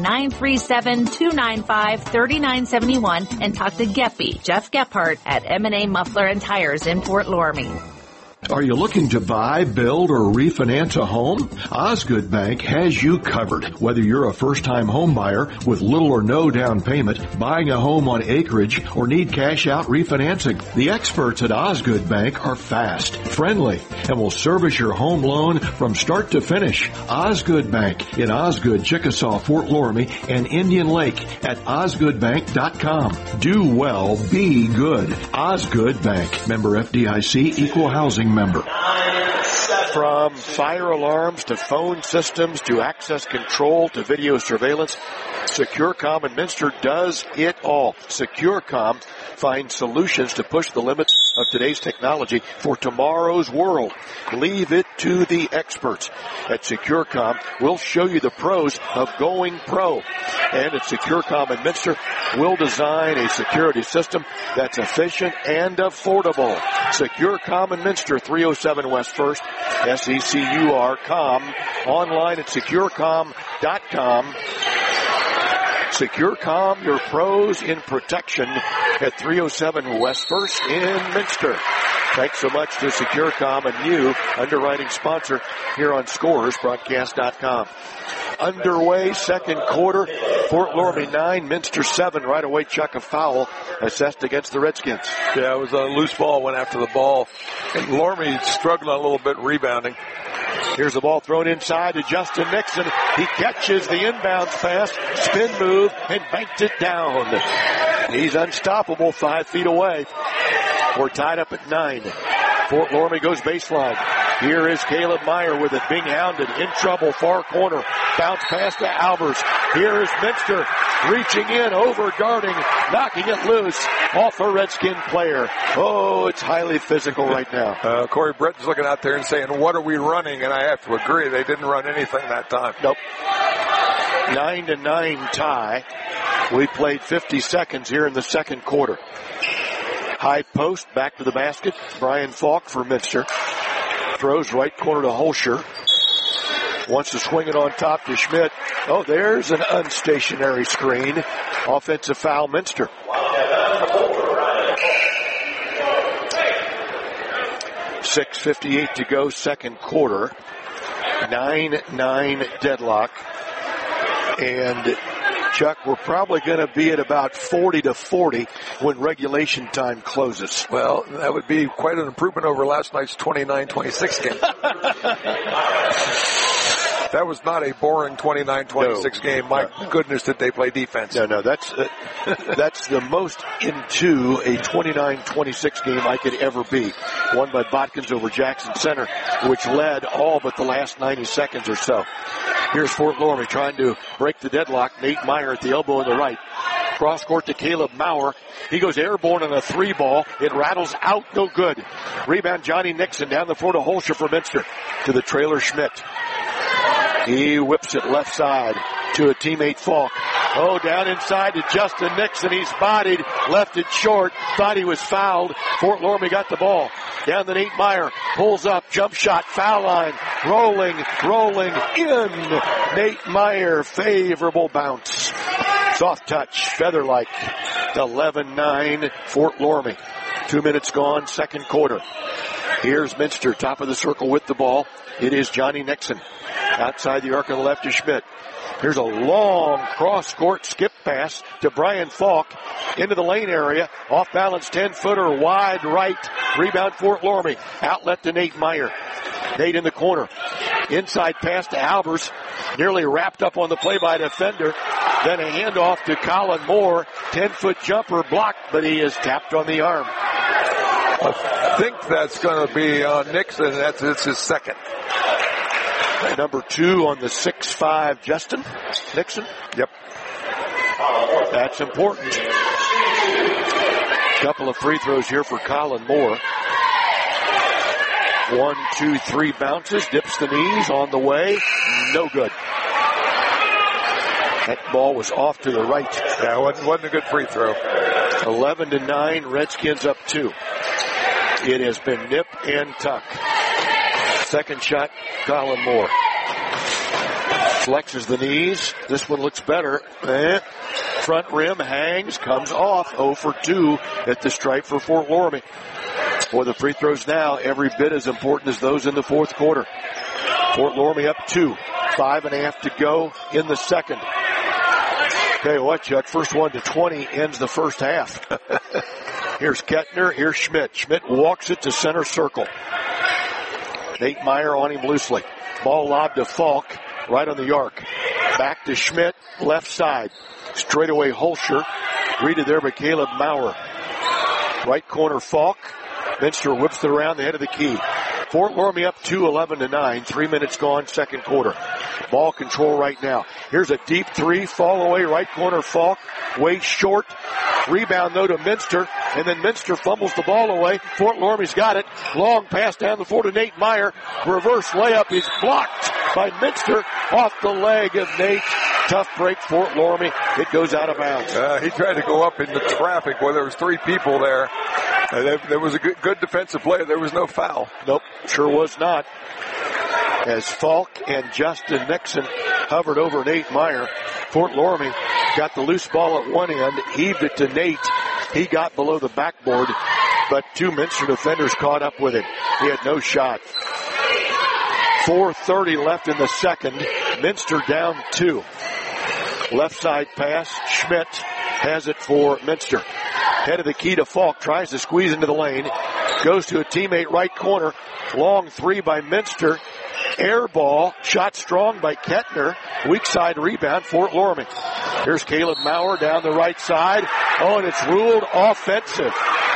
937-295-3971 and talk to Geppy, Jeff Gephardt at M&A Muffler and Tires in Fort Loramie. Are you looking to buy, build, or refinance a home? Osgood Bank has you covered. Whether you're a first-time home buyer with little or no down payment, buying a home on acreage, or need cash-out refinancing, the experts at Osgood Bank are fast, friendly, and will service your home loan from start to finish. Osgood Bank in Osgood, Chickasaw, Fort Loramie, and Indian Lake at osgoodbank.com. Do well, be good. Osgood Bank. Member FDIC, Equal Housing member. From fire alarms to phone systems to access control to video surveillance, SecureCom and Minster does it all. SecureCom finds solutions to push the limits of today's technology for tomorrow's world. Leave it to the experts. At SecureCom, we'll show you the pros of going pro. And at SecureCom and Minster, we'll design a security system that's efficient and affordable. SecureCom and Minster, 307 West 1st, SECUR.com, online at securecom.com. SecureCom, your pros in protection at 307 West 1st in Minster. Thanks so much to SecureCom, a new underwriting sponsor here on ScoresBroadcast.com. Underway, second quarter, Fort Loramie 9, Minster 7. Right away, Chuck, a foul assessed against the Redskins. Yeah, it was a loose ball, went after the ball. And Loramie struggling a little bit rebounding. Here's the ball thrown inside to Justin Nixon. He catches the inbounds pass, spin move, and banked it down. He's unstoppable 5 feet away. We're tied up at 9. Fort Loramie goes baseline. Here is Caleb Meyer with it, being hounded, in trouble, far corner. Bounce pass to Albers. Here is Minster reaching in, over guarding, knocking it loose off a Redskin player. Oh, it's highly physical right now. Corey Britton's looking out there and saying, what are we running? And I have to agree, they didn't run anything that time. Nope. 9-9 tie. We played 50 seconds here in the second quarter. High post, back to the basket. Brian Falk for Minster. Throws right corner to Holscher. Wants to swing it on top to Schmidt. Oh, there's an unstationary screen. Offensive foul, Minster. .6:58 to go, second quarter. 9-9 deadlock. And Chuck, we're probably going to be at about 40-40 when regulation time closes. Well, that would be quite an improvement over last night's 29-26 game. That was not a boring 29-26 game. My goodness, did they play defense. No, that's the most into a 29-26 game I could ever be. Won by Botkins over Jackson Center, which led all but the last 90 seconds or so. Here's Fort Loramie trying to break the deadlock. Nate Meyer at the elbow in the right. Cross court to Caleb Maurer. He goes airborne on a 3 ball. It rattles out, no good. Rebound Johnny Nixon down the floor to Holscher for Minster. To the trailer Schmidt. He whips it left side to a teammate Falk. Oh, down inside to Justin Nixon. He's bodied, left it short. Thought he was fouled. Fort Loramie got the ball. Down to Nate Meyer. Pulls up, jump shot, foul line. Rolling in. Nate Meyer, favorable bounce. Soft touch, feather-like. 11-9, Fort Loramie. 2 minutes gone, second quarter. Here's Minster, top of the circle with the ball. It is Johnny Nixon. Outside the arc on the left to Schmidt. Here's a long cross-court skip pass to Brian Falk into the lane area. Off-balance 10-footer wide right. Rebound Fort Loramie. Outlet to Nate Meyer. Nate in the corner. Inside pass to Albers. Nearly wrapped up on the play by a defender. Then a handoff to Colin Moore. 10-foot jumper blocked, but he is tapped on the arm. I think that's going to be on Nixon. It's his second. Number 2 on the 6'5", Justin Nixon. Yep. That's important. Couple of free throws here for Colin Moore. 1, 2, 3 bounces. Dips the knees on the way. No good. That ball was off to the right. Yeah, it wasn't a good free throw. 11-9, Redskins up 2. It has been nip and tuck. Second shot, Colin Moore. Flexes the knees. This one looks better. Front rim hangs, comes off. 0 for 2 at the stripe for Fort Loramie. For the free throws now, every bit as important as those in the fourth quarter. Fort Loramie up 2. 5.5 to go in the second. Tell you what, Chuck, first one to 20 ends the first half. Here's Kettner, here's Schmidt. Schmidt walks it to center circle. Nate Meyer on him loosely. Ball lobbed to Falk, right on the arc. Back to Schmidt, left side. Straightaway Holscher. Greeted there by Caleb Maurer. Right corner Falk. Minster whips it around the head of the key. Fort Loramie up 2, 11-9. 3 minutes gone, second quarter. Ball control right now. Here's a deep 3, fall away, right corner Falk. Way short. Rebound though to Minster, and then Minster fumbles the ball away. Fort Loramie's got it. Long pass down the floor to Nate Meyer. Reverse layup is blocked by Minster off the leg of Nate. Tough break, Fort Loramie. It goes out of bounds. He tried to go up into traffic where there was 3 people there. There was a good defensive play. There was no foul. Nope, sure was not. As Falk and Justin Nixon hovered over Nate Meyer, Fort Loramie got the loose ball at one end, heaved it to Nate. He got below the backboard, but 2 Minster defenders caught up with him. He had no shot. 4:30 left in the second. Minster down 2. Left side pass. Schmidt has it for Minster. Head of the key to Falk. Tries to squeeze into the lane. Goes to a teammate right corner. Long 3 by Minster. Air ball. Shot strong by Kettner. Weak side rebound. Fort Loramie. Here's Caleb Maurer down the right side. Oh, and it's ruled offensive.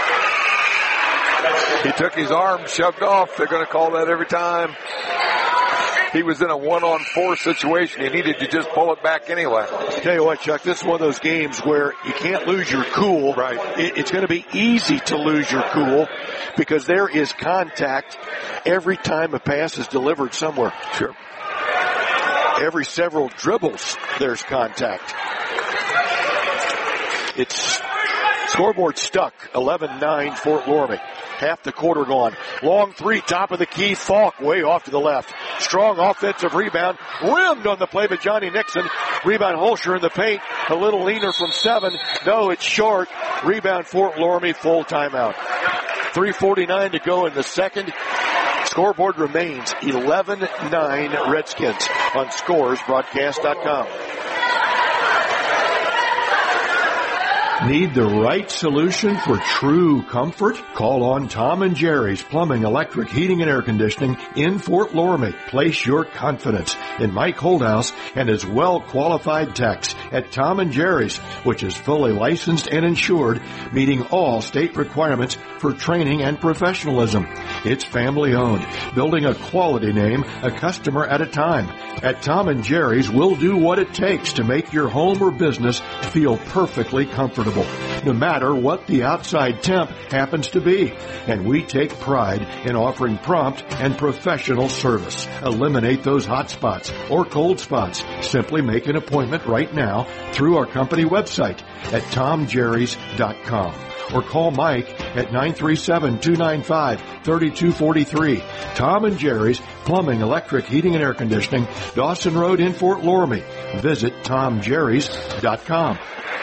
He took his arm, shoved off. They're going to call that every time. He was in a 1-on-4 situation. He needed to just pull it back anyway. Tell you what, Chuck, this is one of those games where you can't lose your cool. Right. It's going to be easy to lose your cool because there is contact every time a pass is delivered somewhere. Sure. Every several dribbles, there's contact. It's scoreboard stuck. 11-9 Fort Loramie. Half the quarter gone. Long 3, top of the key. Falk way off to the left. Strong offensive rebound. Rimmed on the play by Johnny Nixon. Rebound Holscher in the paint. A little leaner from 7. No, it's short. Rebound Fort Loramie. Full timeout. 3:49 to go in the second. Scoreboard remains 11-9 Redskins on scoresbroadcast.com. Need the right solution for true comfort? Call on Tom and Jerry's Plumbing, Electric, Heating, and Air Conditioning in Fort Loramie. Place your confidence in Mike Holdhouse and his well-qualified techs at Tom and Jerry's, which is fully licensed and insured, meeting all state requirements for training and professionalism. It's family-owned, building a quality name, a customer at a time. At Tom and Jerry's, we'll do what it takes to make your home or business feel perfectly comfortable, no matter what the outside temp happens to be. And we take pride in offering prompt and professional service. Eliminate those hot spots or cold spots. Simply make an appointment right now through our company website at tomjerrys.com. Or call Mike at 937-295-3243. Tom and Jerry's Plumbing, Electric, Heating, and Air Conditioning, Dawson Road in Fort Loramie. Visit tomjerrys.com.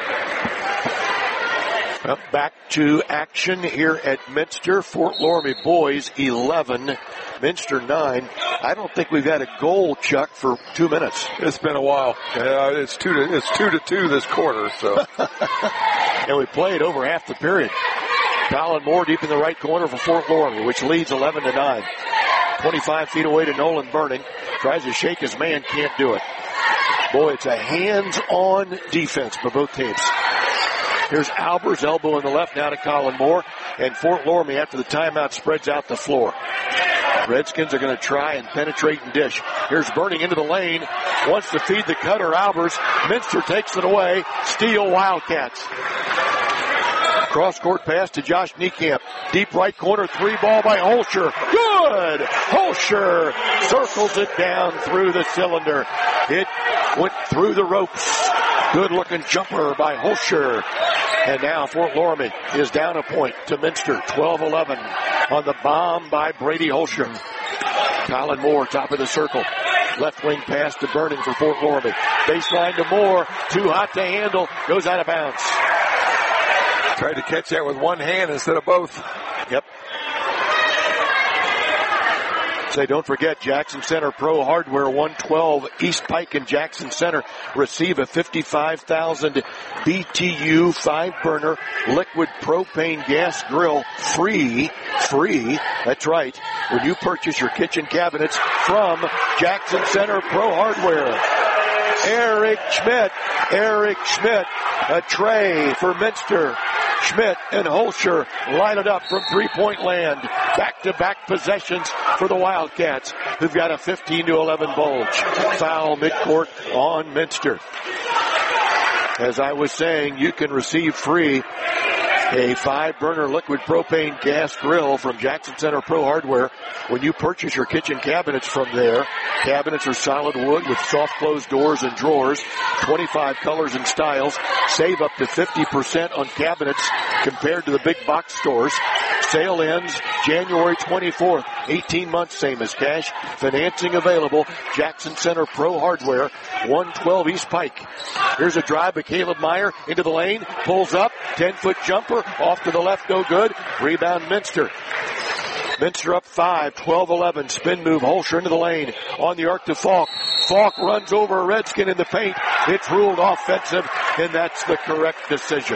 Back to action here at Minster. Fort Loramie boys 11, Minster 9. I don't think we've had a goal, Chuck, for 2 minutes. It's been a while. It's 2-2 this quarter. So, and we played over half the period. Colin Moore deep in the right corner for Fort Loramie, which leads 11-9. 25 feet away to Nolan Burning. Tries to shake his man, can't do it. Boy, it's a hands-on defense for both teams. Here's Albers, elbow in the left, now to Colin Moore. And Fort Loramie, after the timeout, spreads out the floor. Redskins are going to try and penetrate and dish. Here's Burning into the lane. Wants to feed the cutter, Albers. Minster takes it away. Steal Wildcats. Cross-court pass to Josh Niekamp. Deep right corner, 3-ball by Holscher. Good! Holscher circles it down through the cylinder. It went through the ropes. Good-looking jumper by Holscher. And now Fort Loramie is down a point to Minster, 12-11 on the bomb by Brady Holscher. Colin Moore, top of the circle. Left wing pass to Burning for Fort Loramie. Baseline to Moore. Too hot to handle. Goes out of bounds. Tried to catch that with one hand instead of both. Yep. Say, don't forget, Jackson Center Pro Hardware, 112 East Pike and Jackson Center. Receive a 55,000 BTU 5-burner liquid propane gas grill free. That's right. When you purchase your kitchen cabinets from Jackson Center Pro Hardware. Eric Schmidt, a tray for Minster. Schmidt and Holscher line it up from three-point land. Back-to-back possessions for the Wildcats, who've got a 15-11 bulge. Foul midcourt on Minster. As I was saying, you can receive free a 5-burner liquid propane gas grill from Jackson Center Pro Hardware when you purchase your kitchen cabinets from there. Cabinets are solid wood with soft closed doors and drawers, 25 colors and styles. Save up to 50% on cabinets compared to the big box stores. Sale ends January 24th. 18 months, same as cash. Financing available. Jackson Center Pro Hardware, 112 East Pike. Here's a drive by Caleb Meyer into the lane. Pulls up. 10-foot jumper. Off to the left, no good. Rebound Minster. Minster up 5, 12-11. Spin move, Holscher into the lane. On the arc to Falk. Falk runs over a Redskin in the paint. It's ruled offensive, and that's the correct decision.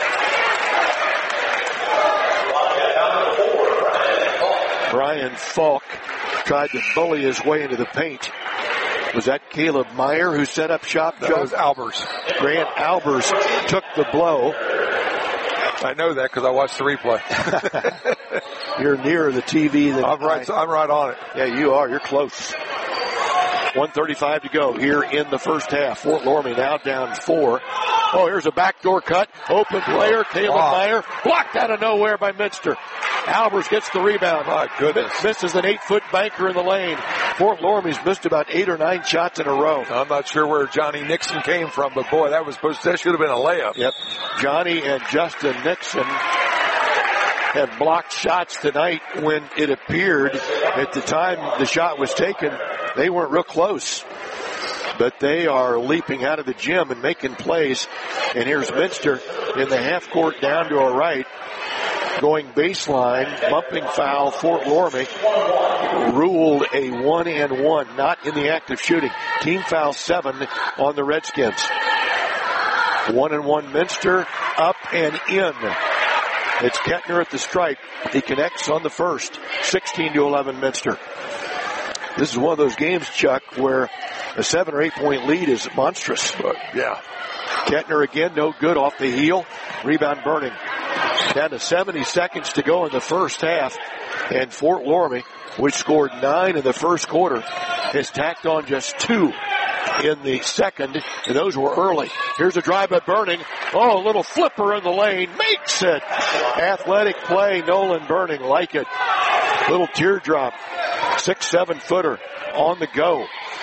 Brian Falk tried to bully his way into the paint. Was that Caleb Meyer who set up shop? That was Albers. Grant Albers took the blow. I know that because I watched the replay. You're nearer the TV than I'm right on it. Yeah, you are. You're close. 1:35 to go here in the first half. Fort Loramie now down 4. Oh, here's a backdoor cut. Open player, Caleb Meyer. Blocked out of nowhere by Minster. Albers gets the rebound. My goodness. Misses an 8-foot banker in the lane. Fort Loramie's missed about 8 or 9 shots in a row. I'm not sure where Johnny Nixon came from, but boy, that should have been a layup. Yep. Johnny and Justin Nixon have blocked shots tonight when it appeared at the time the shot was taken, they weren't real close. But they are leaping out of the gym and making plays. And here's Minster in the half court down to our right. Going baseline, bumping foul, Fort Loramie ruled a 1-and-1, not in the act of shooting. Team foul 7 on the Redskins. 1-1 Minster, up and in. It's Kettner at the stripe. He connects on the first. 16-11 Minster. This is one of those games, Chuck, where a 7 or 8 point lead is monstrous. Yeah. Kettner again, no good off the heel. Rebound Burning. Down to 70 seconds to go in the first half. And Fort Loramie, which scored 9 in the first quarter, has tacked on just 2 in the second, and those were early. Here's a drive by Burning. Oh, a little flipper in the lane. Makes it. Athletic play. Nolan Burning, like it. Little teardrop. 6-7 footer on the go.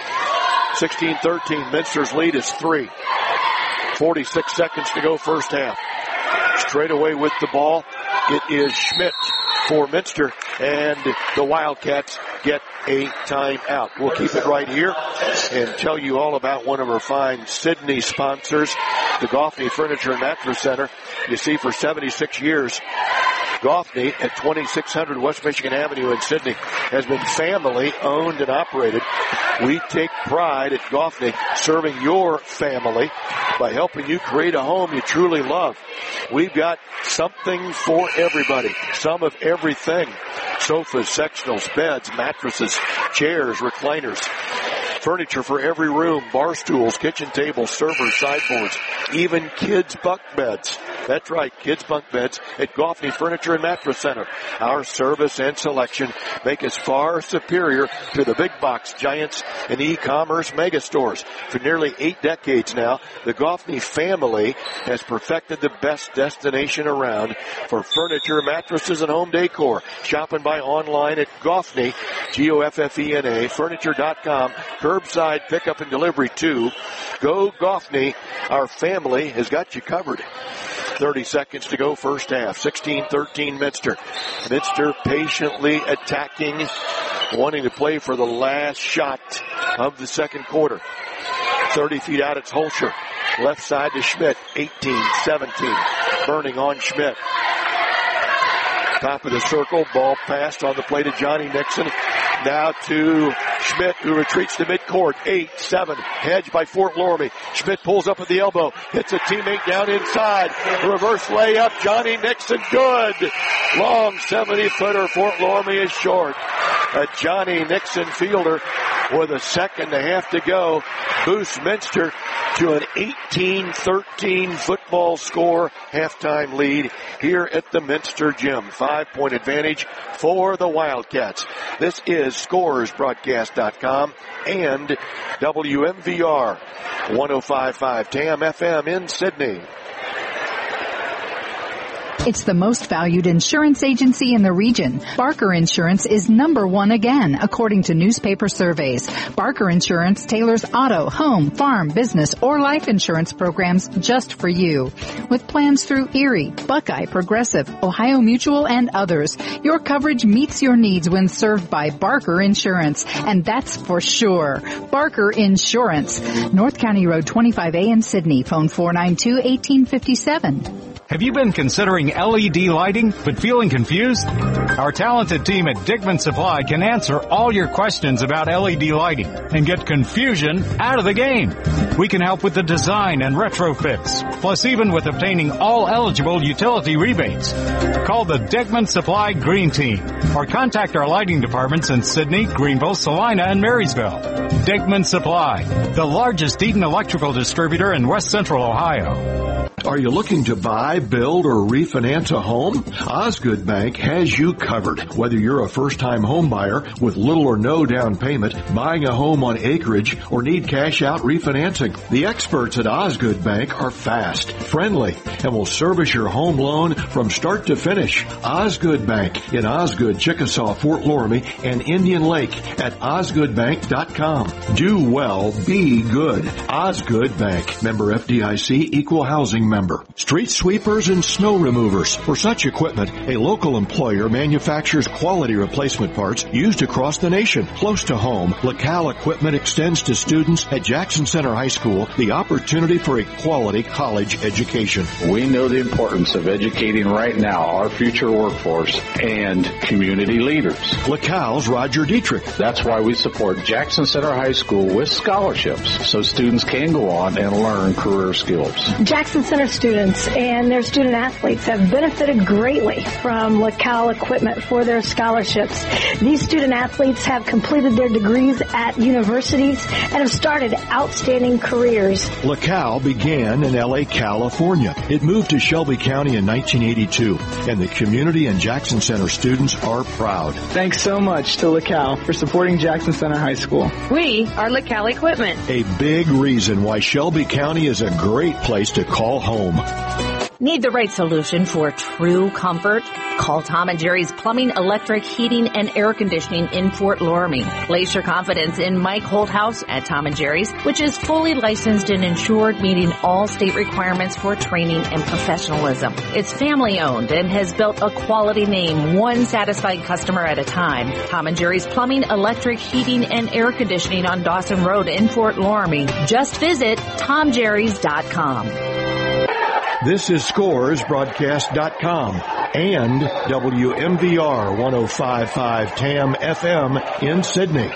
16-13. Minster's lead is 3. 46 seconds to go first half. Straight away with the ball, it is Schmidt for Minster, and the Wildcats get a timeout. We'll keep it right here and tell you all about one of our fine Sydney sponsors, the Goffney Furniture and Mattress Center. You see, for 76 years, Goffney at 2600 West Michigan Avenue in Sydney has been family owned and operated. We take pride at Goffney serving your family by helping you create a home you truly love. We've got something for everybody, some of everything. Sofas, sectionals, beds, mattresses, chairs, recliners. Furniture for every room, bar stools, kitchen tables, servers, sideboards, even kids' bunk beds. That's right, kids' bunk beds at Goffney Furniture and Mattress Center. Our service and selection make us far superior to the big box giants and e-commerce mega stores. For nearly 8 decades now, the Goffney family has perfected the best destination around for furniture, mattresses, and home decor. Shopping by online at Goffney, Goffena, furniture.com, curbside pickup and delivery too. Go Goffney. Our family has got you covered. 30 seconds to go first half. 16-13 Minster. Minster patiently attacking, wanting to play for the last shot of the second quarter. 30 feet out, it's Holscher. Left side to Schmidt. 18-17. Burning on Schmidt. Top of the circle. Ball passed on the play to Johnny Nixon. Now to Schmidt, who retreats to midcourt. 8-7. Hedge by Fort Loramie. Schmidt pulls up at the elbow. Hits a teammate down inside. Reverse layup. Johnny Nixon, good. Long 70-footer. Fort Loramie is short. A Johnny Nixon fielder with a second and a half to go boosts Minster to an 18-13 football score halftime lead here at the Minster Gym. 5-point advantage for the Wildcats. This is ScoresBroadcast.com and WMVR 105.5 TAM FM in Sydney. It's the most valued insurance agency in the region. Barker Insurance is #1 again, according to newspaper surveys. Barker Insurance tailors auto, home, farm, business, or life insurance programs just for you. With plans through Erie, Buckeye, Progressive, Ohio Mutual, and others, your coverage meets your needs when served by Barker Insurance, and that's for sure. Barker Insurance. North County Road 25A in Sydney. Phone 492-1857. Have you been considering LED lighting but feeling confused? Our talented team at Dickman Supply can answer all your questions about LED lighting and get confusion out of the game. We can help with the design and retrofits, plus even with obtaining all eligible utility rebates. Call the Dickman Supply Green Team or contact our lighting departments in Sydney, Greenville, Salina, and Marysville. Dickman Supply, the largest Eaton electrical distributor in West Central Ohio. Are you looking to buy, build, or refinance a home? Osgood Bank has you covered. Whether you're a first-time home buyer with little or no down payment, buying a home on acreage, or need cash-out refinancing, the experts at Osgood Bank are fast, friendly, and will service your home loan from start to finish. Osgood Bank in Osgood, Chickasaw, Fort Loramie, and Indian Lake at osgoodbank.com. Do well, be good. Osgood Bank. Member FDIC, Equal Housing member. Street sweepers and snow removers. For such equipment, a local employer manufactures quality replacement parts used across the nation. Close to home, LaCal Equipment extends to students at Jackson Center High School the opportunity for a quality college education. We know the importance of educating right now our future workforce and community leaders. LaCal's Roger Dietrich. That's why we support Jackson Center High School with scholarships so students can go on and learn career skills. Jackson Center students and their student athletes have benefited greatly from LaCal Equipment for their scholarships. These student athletes have completed their degrees at universities and have started outstanding careers. LaCal began in L.A., California. It moved to Shelby County in 1982, and the community and Jackson Center students are proud. Thanks so much to LaCal for supporting Jackson Center High School. We are LaCal Equipment. A big reason why Shelby County is a great place to call home. Need the right solution for true comfort? Call Tom and Jerry's Plumbing, Electric, Heating, and Air Conditioning in Fort Loramie. Place your confidence in Mike Holthouse at Tom and Jerry's, which is fully licensed and insured, meeting all state requirements for training and professionalism. It's family owned and has built a quality name, one satisfied customer at a time. Tom and Jerry's Plumbing, Electric, Heating, and Air Conditioning on Dawson Road in Fort Loramie. Just visit TomJerrys.com. This is ScoresBroadcast.com and WMVR 105.5 TAM FM in Sydney.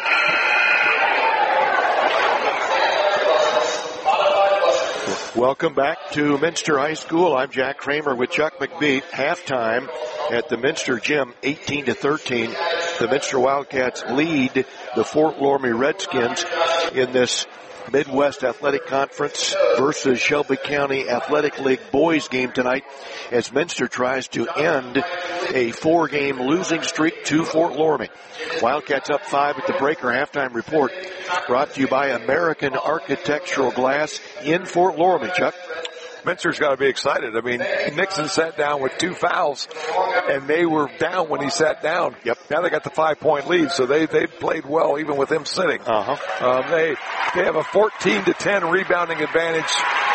Welcome back to Minster High School. I'm Jack Kramer with Chuck McBeat. Halftime at the Minster Gym, 18-13. The Minster Wildcats lead the Fort Loramie Redskins in this Midwest Athletic Conference versus Shelby County Athletic League boys game tonight as Minster tries to end a 4-game losing streak to Fort Loramie. Wildcats up 5 at the break. Our halftime report brought to you by American Architectural Glass in Fort Loramie. Chuck? Minster's got to be excited. I mean, Nixon sat down with 2 fouls, and they were down when he sat down. Yep. Now they got the 5-point lead, so they played well even with him sitting. They have a 14-10 rebounding advantage.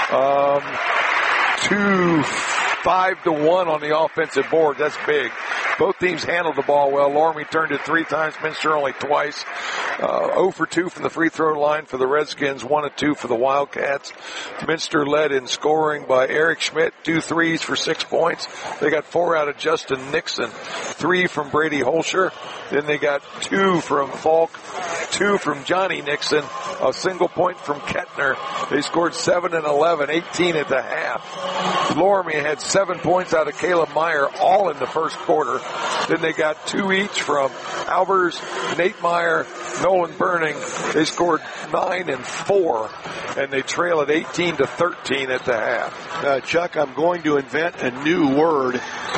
5-1 on the offensive board. That's big. Both teams handled the ball well. Loramie turned it 3 times, Minster only twice. 0 for 2 from the free throw line for the Redskins, 1 of 2 for the Wildcats. Minster led in scoring by Eric Schmidt, 2 threes for 6 points. They got 4 out of Justin Nixon, 3 from Brady Holscher. Then they got 2 from Falk, 2 from Johnny Nixon, a single point from Kettner. They scored 7 and 11, 18 at the half. Loramie had 7 points out of Caleb Meyer, all in the first quarter. Then they got 2 each from Albers, Nate Meyer, Nolan Burning. They scored 9 and 4, and they trail at 18-13 at the half. Chuck, I'm going to invent a new word.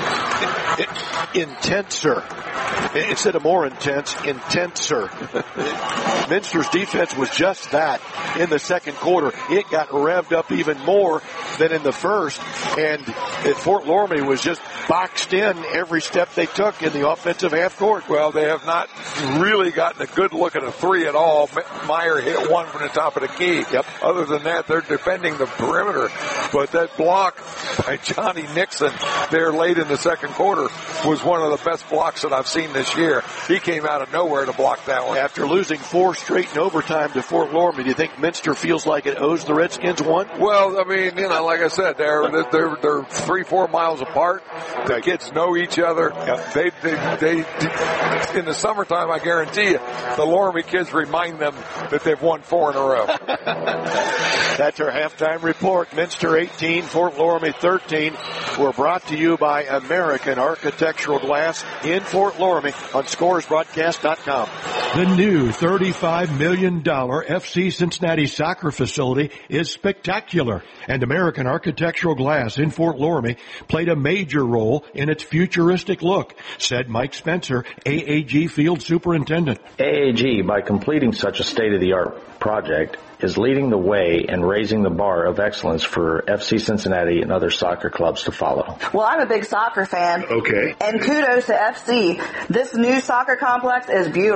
Intenser. Instead of more intense, intenser. Minster's defense was just that in the second quarter. It got revved up even more than in the first, and Fort Loramie was just boxed in every step they took in the offensive half court. Well, they have not really gotten a good look at a 3 at all. Meyer hit 1 from the top of the key. Yep. Other than that, they're defending the perimeter. But that block by Johnny Nixon there late in the second quarter was one of the best blocks that I've seen this year. He came out of nowhere to block that one. After losing 4 straight in overtime to Fort Loramie, do you think Minster feels like it owes the Redskins one? Well, I mean, like I said, they're 3-4 miles apart. The kids know each other. Yep. They in the summertime, I guarantee you, the Loramie kids remind them that they've won 4 in a row. That's our halftime report. Minster 18, Fort Loramie 13. We're brought to you by American Architectural Glass in Fort Loramie on ScoresBroadcast.com. The new $35 million FC Cincinnati soccer facility is spectacular, and American Architectural Glass in Fort Loramie played a major role in its futuristic look, said Mike Spencer, AAG Field Superintendent. AAG, by completing such a state-of-the-art project, is leading the way and raising the bar of excellence for FC Cincinnati and other soccer clubs to follow. Well, I'm a big soccer fan. Okay. And kudos to FC. This new soccer complex is beautiful.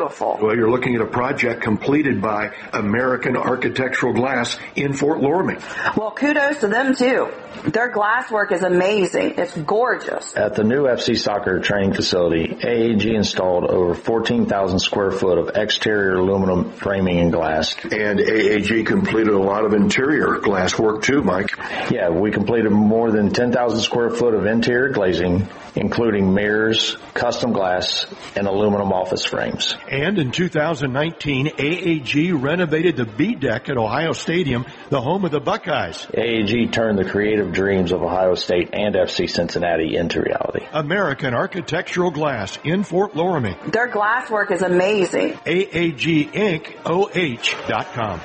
Well, you're looking at a project completed by American Architectural Glass in Fort Loramie. Well, kudos to them, too. Their glass work is amazing. It's gorgeous. At the new FC Soccer training facility, AAG installed over 14,000 square foot of exterior aluminum framing and glass. And AAG completed a lot of interior glass work too, Mike. Yeah, we completed more than 10,000 square foot of interior glazing, including mirrors, custom glass, and aluminum office frames. And in 2019, AAG renovated the B deck at Ohio Stadium, the home of the Buckeyes. AAG turned the creative dreams of Ohio State and FC Cincinnati into reality. American Architectural Glass in Fort Loramie. Their glass work is amazing. AAGIncOH.com.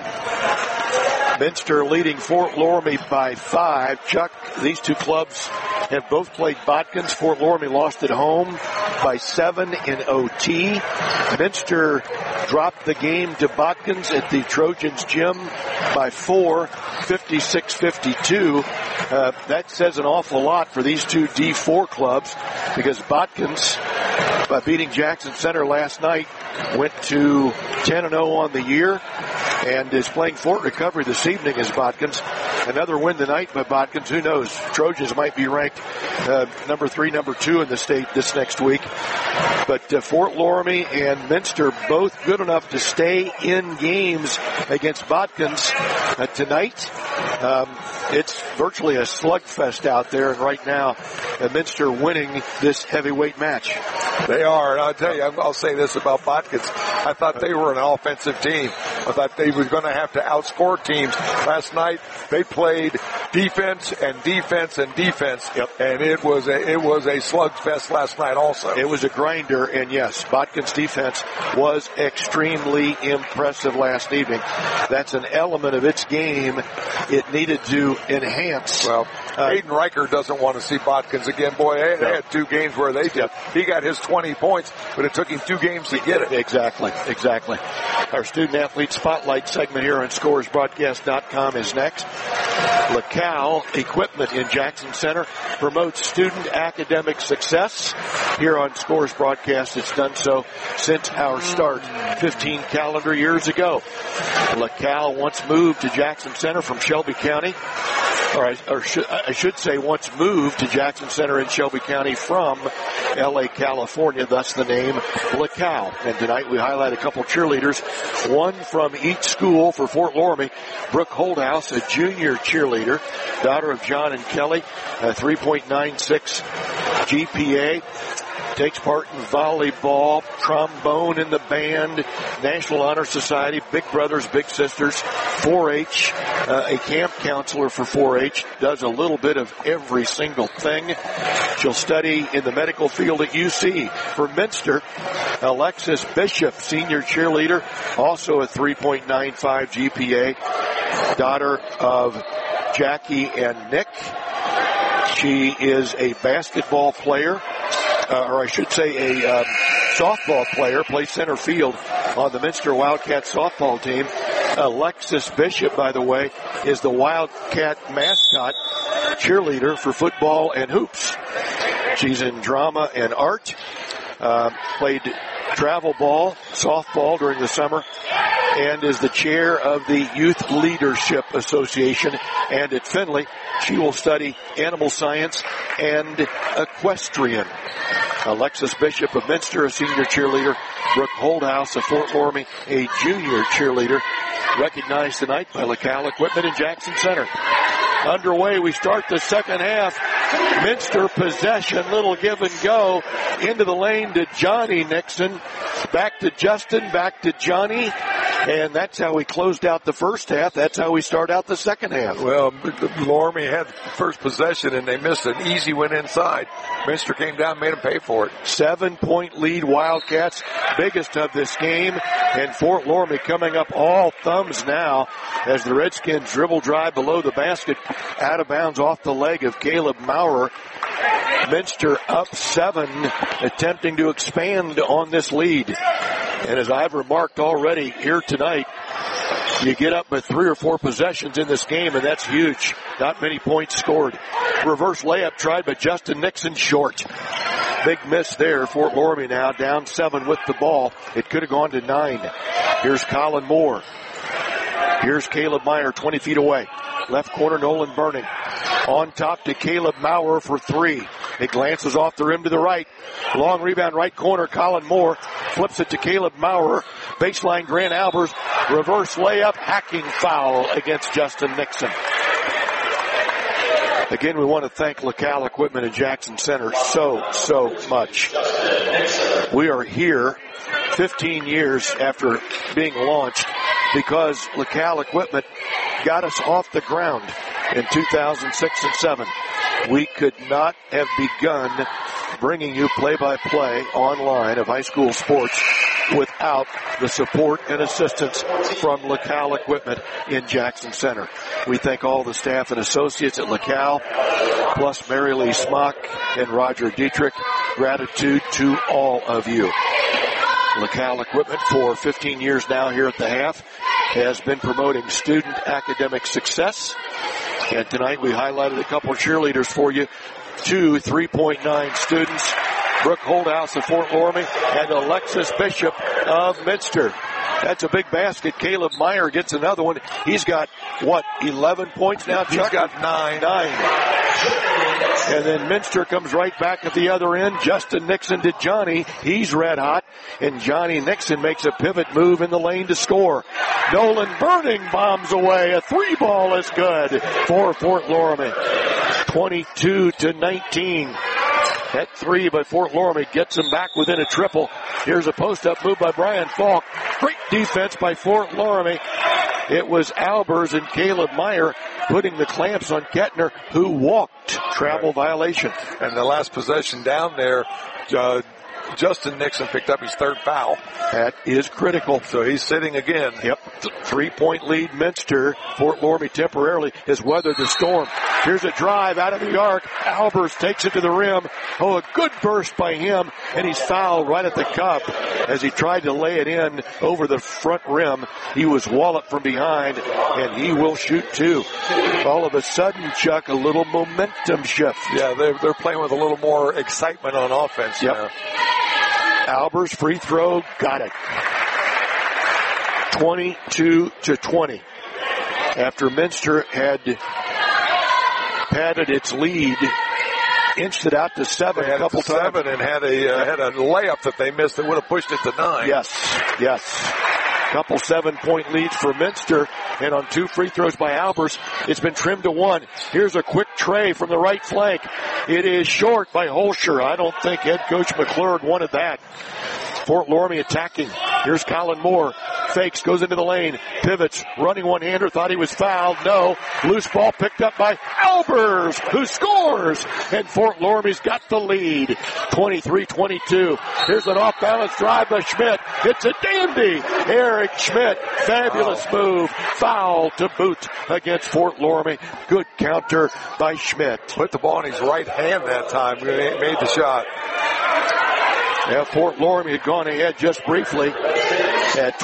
Minster leading Fort Loramie by 5. Chuck, these two clubs have both played Botkins. Fort Loramie lost at home by 7 in OT. Minster dropped the game to Botkins at the Trojans gym by 4, 56-52. That says an awful lot for these two D4 clubs, because Botkins, by beating Jackson Center last night, went to 10-0 on the year and is playing Fort Recovery this evening as Botkins. Another win tonight by Botkins. Who knows? Trojans might be ranked number 3, number 2 in the state this next week. But Fort Loramie and Minster both good enough to stay in games against Botkins tonight. It's virtually a slugfest out there, and right now, Minster winning this heavyweight match. They are, and I'll tell you, I'll say this about Botkins. I thought they were an offensive team. I thought they were going to have to outscore teams. Last night, they played defense and defense and defense, and it was a slugfest last night also. It was a grinder, and yes, Botkins' defense was extremely impressive last evening. That's an element of its game it needed to enhance. Well, Aiden Riker doesn't want to see Botkins again. Boy, they had 2 games where they did. He got his 20 points, but it took him 2 games to get it. Exactly. Our student athlete spotlight segment here on ScoresBroadcast.com is next. LaCal Equipment in Jackson Center promotes student academic success. Here on Scores Broadcast, it's done so since our start 15 calendar years ago. LaCal once moved to Jackson Center from Shelby County. I should say once moved to Jackson Center in Shelby County from L.A., California, thus the name LaCal. And tonight we highlight a couple cheerleaders, one from each school for Fort Loramie. Brooke Holdhouse, a junior cheerleader, daughter of John and Kelly, a 3.96 GPA. Takes part in volleyball, trombone in the band, National Honor Society, Big Brothers, Big Sisters, 4-H, a camp counselor for 4-H, does a little bit of every single thing. She'll study in the medical field at UC. For Minster, Alexis Bishop, senior cheerleader, also a 3.95 GPA, daughter of Jackie and Nick. She is a basketball player. Or I should say a softball player, plays center field on the Minster Wildcat softball team. Alexis Bishop, by the way, is the Wildcat mascot cheerleader for football and hoops. She's in drama and art, played travel ball, softball during the summer, and is the chair of the Youth Leadership Association. And at Findlay, she will study animal science and equestrian. Alexis Bishop of Minster, a senior cheerleader. Brooke Holdhouse of Fort Loramie, a junior cheerleader. Recognized tonight by LaCal Equipment in Jackson Center. Underway, we start the second half. Minster possession, little give and go. Into the lane to Johnny Nixon. Back to Justin, back to Johnny. And that's how we closed out the first half. That's how we start out the second half. Well, Loramie had first possession, and they missed an easy win inside. Minster came down and made them pay for it. 7-point lead, Wildcats, biggest of this game. And Fort Loramie coming up all thumbs now as the Redskins dribble drive below the basket, out of bounds off the leg of Caleb Maurer. Minster up 7, attempting to expand on this lead. And as I've remarked already here tonight, you get up with 3 or 4 possessions in this game, and that's huge. Not many points scored. Reverse layup tried by Justin Nixon, short. Big miss there. Fort Loramie now down 7 with the ball. It could have gone to 9. Here's Colin Moore. Here's Caleb Meyer 20 feet away. Left corner, Nolan Burning. On top to Caleb Maurer for 3. It glances off the rim to the right. Long rebound, right corner, Colin Moore. Flips it to Caleb Maurer. Baseline, Grant Albers. Reverse layup, hacking foul against Justin Nixon. Again, we want to thank LaCal Equipment and Jackson Center so much. We are here 15 years after being launched because LaCal Equipment got us off the ground in 2006 and 7. We could not have begun bringing you play-by-play online of high school sports without the support and assistance from LaCal Equipment in Jackson Center. We thank all the staff and associates at LaCal, plus Mary Lee Smock and Roger Dietrich. Gratitude to all of you. LaCal Equipment for 15 years now here at the half has been promoting student academic success. And tonight we highlighted a couple of cheerleaders for you. 2 3.9 students. Brooke Holdhouse of Fort Loramie and Alexis Bishop of Minster. That's a big basket. Caleb Meyer gets another one. He's got, 11 points now, Chuck? He's got 9. And then Minster comes right back at the other end. Justin Nixon to Johnny. He's red hot. And Johnny Nixon makes a pivot move in the lane to score. Nolan Burning bombs away. A 3-ball is good for Fort Loramie. 22-19. At 3, but Fort Loramie gets them back within a triple. Here's a post-up move by Brian Falk. Great defense by Fort Loramie. It was Albers and Caleb Meyer putting the clamps on Kettner, who walked. Travel violation. And the last possession down there, Justin Nixon picked up his 3rd foul. That is critical. So he's sitting again. Yep. 3-point lead Minster. Fort Loramie temporarily has weathered the storm. Here's a drive out of the arc. Albers takes it to the rim. Oh, a good burst by him. And he's fouled right at the cup as he tried to lay it in over the front rim. He was walloped from behind, and he will shoot 2. All of a sudden, Chuck, a little momentum shift. Yeah, they're playing with a little more excitement on offense. Yep. Now. Albers free throw, got it. 22-20. After Minster had padded its lead, inched it out to 7 a couple times. 7 and had a layup that they missed that would have pushed it to 9. Yes. Couple 7-point leads for Minster, and on 2 free throws by Albers, it's been trimmed to 1. Here's a quick tray from the right flank. It is short by Holscher. I don't think head coach McClure wanted that. Fort Loramie attacking. Here's Colin Moore. Fakes, goes into the lane, pivots, running one-hander, thought he was fouled. No. Loose ball picked up by Albers, who scores. And Fort Loramie's got the lead. 23-22. Here's an off-balance drive by Schmidt. It's a dandy. Eric Schmidt, fabulous move. Foul to boot against Fort Loramie. Good counter by Schmidt. Put the ball in his right hand that time. Made the shot. Yeah, Fort Loramie had gone ahead just briefly at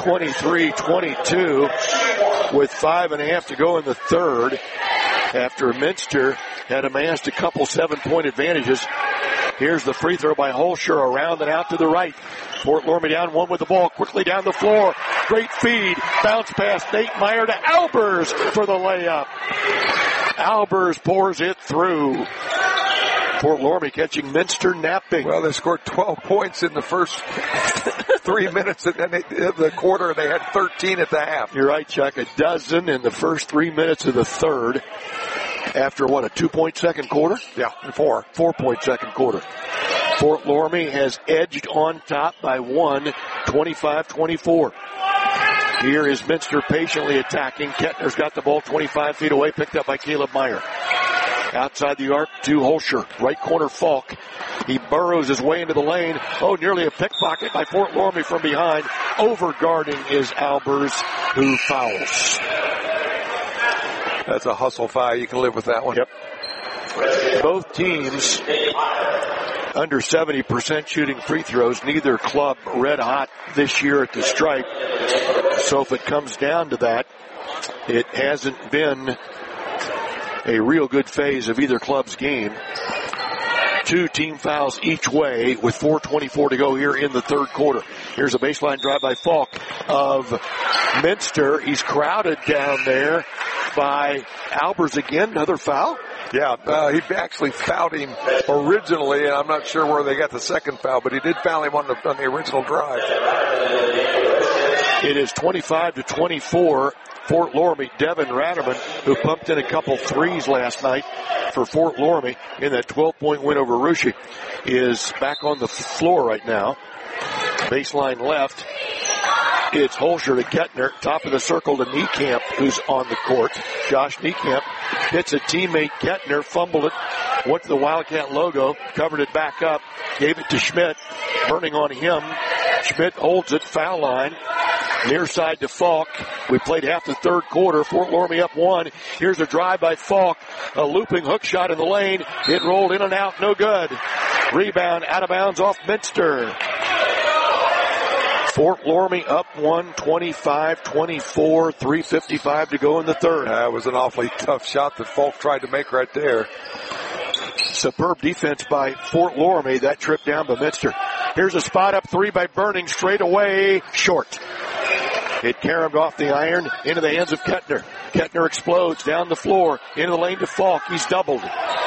23-22 with 5.5 to go in the third after Minster had amassed a couple 7-point advantages. Here's the free throw by Holscher, around and out to the right. Fort Loramie down 1 with the ball, quickly down the floor. Great feed, bounce pass Nate Meyer to Albers for the layup. Albers pours it through. Fort Loramie catching Minster napping. Well, they scored 12 points in the first 3 minutes of the quarter. They had 13 at the half. You're right, Chuck. A dozen in the first 3 minutes of the third. After a 2-point second quarter? Yeah, 4-point second quarter. Fort Loramie has edged on top by 1, 25-24. Here is Minster patiently attacking. Kettner's got the ball 25 feet away, picked up by Caleb Meyer. Outside the arc to Holscher. Right corner Falk. He burrows his way into the lane. Oh, nearly a pickpocket by Fort Loramie from behind. Overguarding is Albers, who fouls. That's a hustle foul. You can live with that one. Yep. Both teams under 70% shooting free throws. Neither club red hot this year at the stripe. So if it comes down to that, it hasn't been a real good phase of either club's game. 2 team fouls each way with 4:24 to go here in the third quarter. Here's a baseline drive by Falk of Minster. He's crowded down there by Albers again. Another foul? Yeah, he actually fouled him originally, and I'm not sure where they got the second foul, but he did foul him on the original drive. It is 25-24. Fort Loramie. Devin Ratterman, who pumped in a couple threes last night for Fort Loramie in that 12-point win over Russia, is back on the floor right now. Baseline left. It's Holscher to Kettner, top of the circle to Niekamp, who's on the court. Josh Niekamp hits a teammate, Kettner, fumbled it, went to the Wildcat logo, covered it back up, gave it to Schmidt, burning on him. Schmidt holds it, foul line. Near side to Falk. We played half the third quarter. Fort Loramie up 1. Here's a drive by Falk. A looping hook shot in the lane. It rolled in and out. No good. Rebound out of bounds off Minster. Fort Loramie up 1, 25-24, 3:55 to go in the third. That was an awfully tough shot that Falk tried to make right there. Superb defense by Fort Loramie. That trip down by Minster. Here's a spot up 3 by Burning. Straight away, short. It caromed off the iron into the hands of Kettner. Kettner explodes down the floor into the lane to Falk. He's doubled.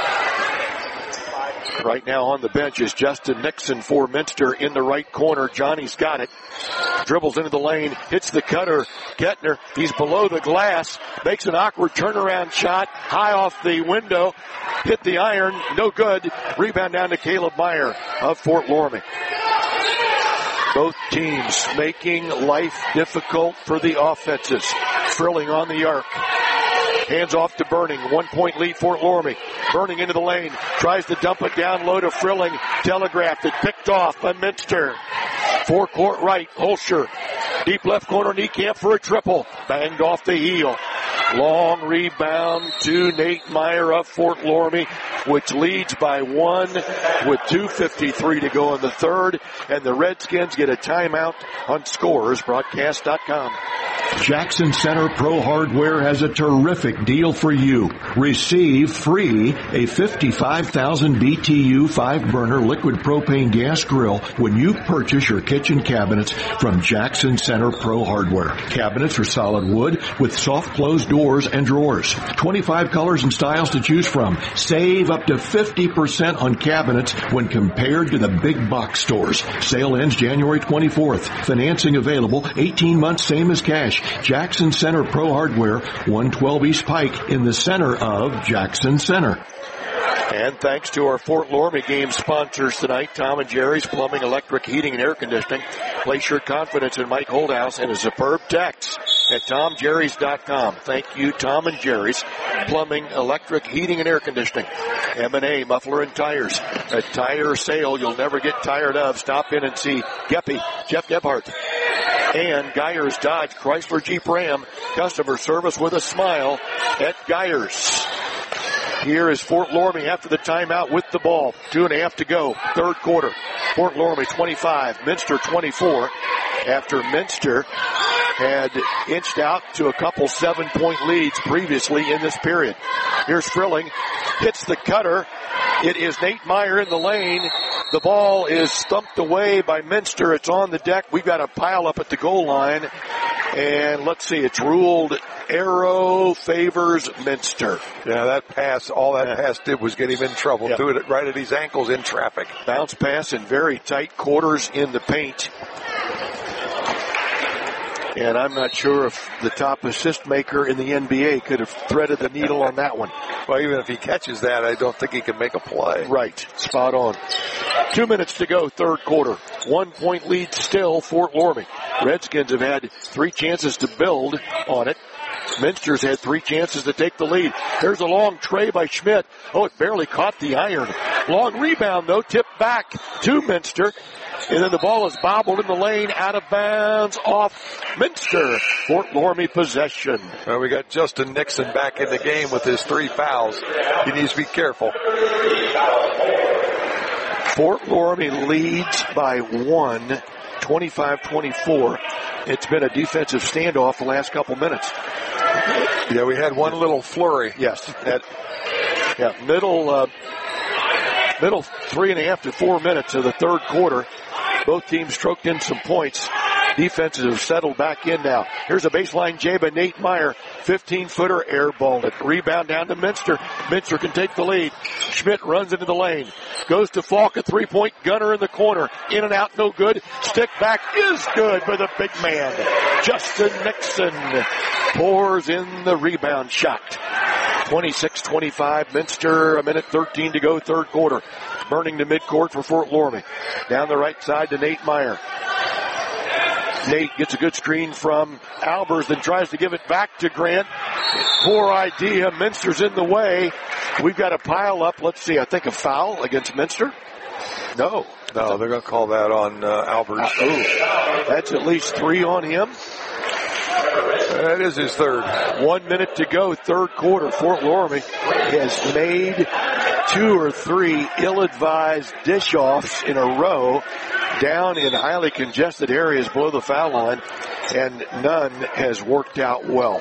Right now on the bench is Justin Nixon for Minster in the right corner. Johnny's got it. Dribbles into the lane, hits the cutter. Kettner, he's below the glass, makes an awkward turnaround shot, high off the window, hit the iron, no good. Rebound down to Caleb Meyer of Fort Loramie. Both teams making life difficult for the offenses. Frilling on the arc. Hands off to Burning. 1-point lead, Fort Loramie. Burning into the lane. Tries to dump it down low to Frilling. Telegraphed it. Picked off by Minster. Forecourt right. Holscher. Deep left corner. Niekamp for a triple. Banged off the heel. Long rebound to Nate Meyer of Fort Loramie, which leads by 1 with 2:53 to go in the third. And the Redskins get a timeout on ScorersBroadcast.com. Jackson Center Pro Hardware has a terrific deal for you. Receive free a 55,000 BTU 5-burner liquid propane gas grill when you purchase your kitchen cabinets from Jackson Center Pro Hardware. Cabinets are solid wood with soft closed doors and drawers. 25 colors and styles to choose from. Save up to 50% on cabinets when compared to the big box stores. Sale ends January 24th. Financing available, 18 months, same as cash. Jackson Center Pro Hardware, 112 East Pike in the center of Jackson Center. And thanks to our Fort Loramie game sponsors tonight, Tom and Jerry's Plumbing, Electric, Heating, and Air Conditioning. Place your confidence in Mike Holdhouse and a superb text at TomJerry's.com. Thank you, Tom and Jerry's Plumbing, Electric, Heating, and Air Conditioning. M&A, Muffler and Tires. A tire sale you'll never get tired of. Stop in and see Jeff Gebhardt. And Geyers Dodge, Chrysler Jeep Ram. Customer service with a smile at Geyers. Here is Fort Loramie after the timeout with the ball. 2.5 to go. Third quarter. Fort Loramie 25, Minster 24. After Minster had inched out to a couple 7-point leads previously in this period. Here's Frilling. Hits the cutter. It is Nate Meyer in the lane. The ball is thumped away by Minster. It's on the deck. We've got a pile up at the goal line. And let's see, it's ruled arrow favors Minster. Yeah, that pass, all that pass did was get him in trouble. Yep. Threw it right at his ankles in traffic. Bounce pass in very tight quarters in the paint. And I'm not sure if the top assist maker in the NBA could have threaded the needle on that one. Well, even if he catches that, I don't think he can make a play. Right. Spot on. 2 minutes to go, third quarter. 1-point lead still, Fort Loramie. Redskins have had 3 chances to build on it. Minster's had 3 chances to take the lead. There's a long tray by Schmidt. Oh, it barely caught the iron. Long rebound, though, tipped back to Minster. And then the ball is bobbled in the lane, out of bounds, off Minster. Fort Loramie possession. Well, we got Justin Nixon back in the game with his 3 fouls. He needs to be careful. Fort Loramie leads by 1, 25-24. It's been a defensive standoff the last couple minutes. Yeah, we had one little flurry. Yes. Middle Middle 3.5 to 4 minutes of the third quarter. Both teams stroked in some points. Defenses have settled back in now. Here's a baseline J by Nate Meyer. 15-footer airballed it. Rebound down to Minster. Minster can take the lead. Schmidt runs into the lane. Goes to Falk, a three-point gunner in the corner. In and out, no good. Stick back is good by the big man. Justin Nixon pours in the rebound shot. 26-25. Minster, a minute 13 to go, third quarter. Burning to midcourt for Fort Loramie. Down the right side to Nate Meyer. Nate gets a good screen from Albers, then tries to give it back to Grant. Poor idea. Minster's in the way. We've got a pile up. Let's see. I think a foul against Minster. No, they're going to call that on Albers. That's at least 3 on him. That is his third. 1 minute to go, third quarter. Fort Loramie has made 2 or 3 ill-advised dish-offs in a row down in highly congested areas below the foul line, and none has worked out well.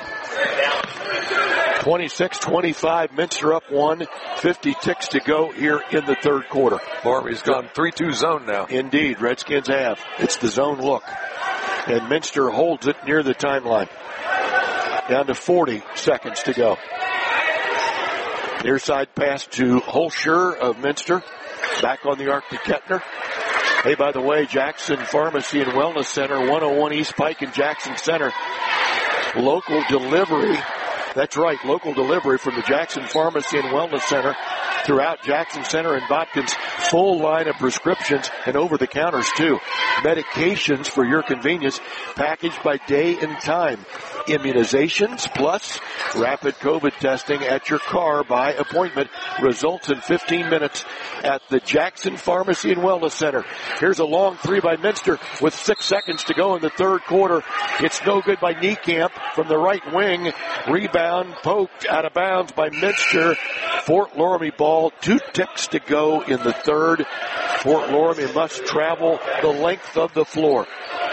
26-25, Minster up 1, 50 ticks to go here in the third quarter. Loramie's gone 3-2 zone now. Indeed, Redskins have. It's the zone look. And Minster holds it near the timeline. Down to 40 seconds to go. Near side pass to Holscher of Minster. Back on the arc to Kettner. Hey, by the way, Jackson Pharmacy and Wellness Center, 101 East Pike and Jackson Center. Local delivery. That's right, local delivery from the Jackson Pharmacy and Wellness Center throughout Jackson Center and Botkins. Full line of prescriptions and over-the-counters, too. Medications for your convenience, packaged by day and time. Immunizations plus rapid COVID testing at your car by appointment. Results in 15 minutes at the Jackson Pharmacy and Wellness Center. Here's a long 3 by Minster with 6 seconds to go in the third quarter. It's no good by Niekamp from the right wing. Rebound poked out of bounds by Minster. Fort Loramie ball, 2 ticks to go in the third. Fort Loramie must travel the length of the floor.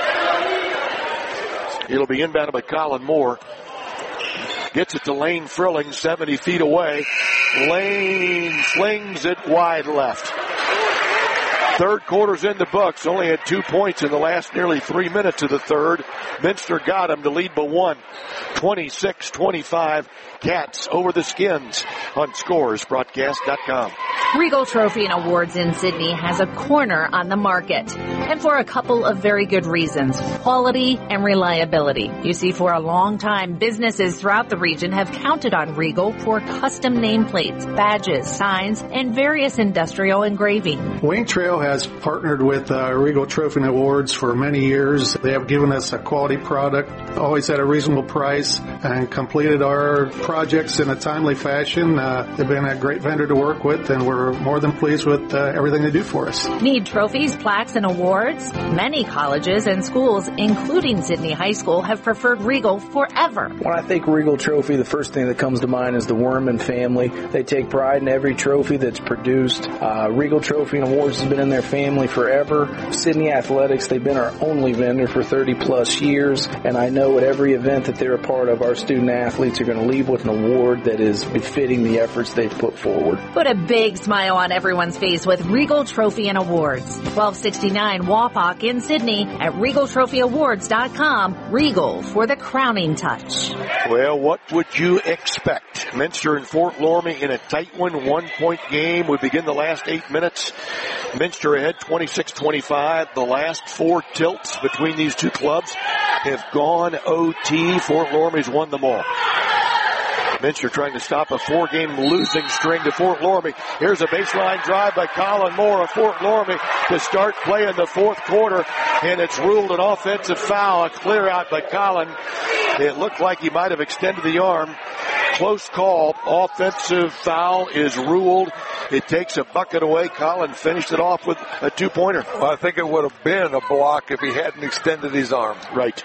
It'll be inbounded by Colin Moore. Gets it to Lane Frilling, 70 feet away. Lane flings it wide left. Third quarter's in the books. Only had 2 points in the last nearly 3 minutes of the third. Minster got him to lead by 1. 26-25. Cats over the Skins on ScoresBroadcast.com. Regal Trophy and Awards in Sydney has a corner on the market. And for a couple of very good reasons. Quality and reliability. You see, for a long time, businesses throughout the region have counted on Regal for custom nameplates, badges, signs, and various industrial engraving. Wayne Trail has partnered with Regal Trophy and Awards for many years. They have given us a quality product, always at a reasonable price, and completed our projects in a timely fashion. They've been a great vendor to work with, and we're more than pleased with everything they do for us. Need trophies, plaques, and awards? Many colleges and schools, including Sydney High School, have preferred Regal forever. When I think Regal Trophy, the first thing that comes to mind is the Worman family. They take pride in every trophy that's produced. Regal Trophy and Awards has been in their family forever. Sydney Athletics, they've been our only vendor for 30 plus years, and I know at every event that they're a part of, our student athletes are going to leave with an award that is befitting the efforts they've put forward. Put a big smile on everyone's face with Regal Trophy and Awards. 1269 Wapak in Sydney at RegalTrophyAwards.com. Regal for the crowning touch. Well, what would you expect? Minster and Fort Loramie in a tight one, 1-point game. We begin the last 8 minutes. Minster ahead 26-25. The last 4 tilts between these two clubs have gone OT. Fort Loramie's won them all. Minster trying to stop a 4-game losing string to Fort Loramie. Here's a baseline drive by Colin Moore of Fort Loramie to start play in the fourth quarter, and it's ruled an offensive foul, a clear out by Colin. It looked like he might have extended the arm. Close call. Offensive foul is ruled. It takes a bucket away. Colin finished it off with a 2-pointer. Well, I think it would have been a block if he hadn't extended his arm. Right.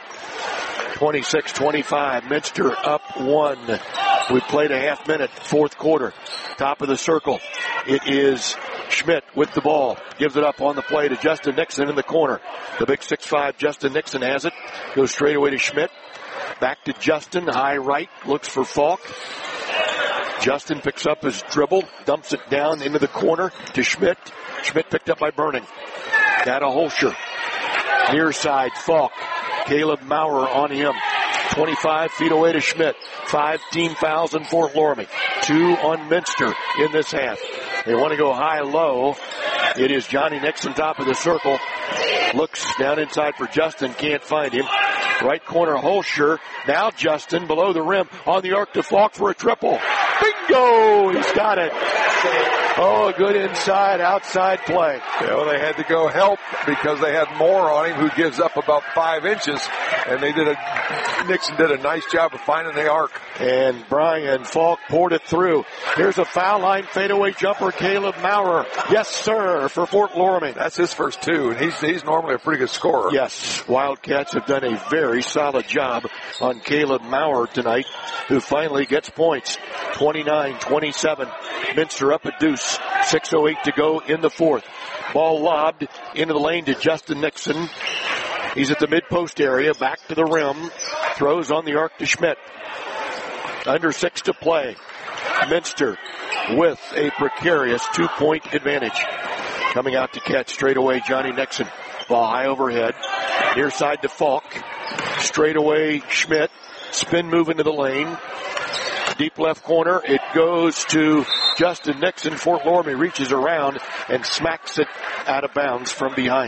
26-25. Minster up 1. We played a half minute, fourth quarter. Top of the circle. It is Schmidt with the ball. Gives it up on the play to Justin Nixon in the corner. The big 6'5" Justin Nixon has it. Goes straight away to Schmidt. Back to Justin. High right. Looks for Falk. Justin picks up his dribble, dumps it down into the corner to Schmidt. Schmidt picked up by Burning. Down to Holscher. Near side, Falk. Caleb Maurer on him. 25 feet away to Schmidt. 5 team fouls in Fort Loramie. 2 on Minster in this half. They want to go high-low. It is Johnny Nixon, top of the circle. Looks down inside for Justin. Can't find him. Right corner, Holscher. Now Justin below the rim on the arc to Falk for a triple. Bingo! He's got it. Oh, a good outside play. Well, they had to go help because they had Moore on him, who gives up about 5 inches, and Nixon did a nice job of finding the arc. And Brian Falk poured it through. Here's a foul line fadeaway jumper, Caleb Maurer. Yes, sir, for Fort Loramie. That's his first 2, and he's normally a pretty good scorer. Yes, Wildcats have done a very solid job on Caleb Maurer tonight, who finally gets points. 29-27. Minster up a deuce. 6:08 to go in the fourth. Ball lobbed into the lane to Justin Nixon. He's at the mid-post area, back to the rim. Throws on the arc to Schmidt. Under 6 to play. Minster with a precarious 2-point advantage. Coming out to catch straight away, Johnny Nixon. Ball high overhead. Near side to Falk. Straight away, Schmidt. Spin move into the lane. Deep left corner. It goes to Justin Nixon. Fort Loramie reaches around and smacks it out of bounds from behind.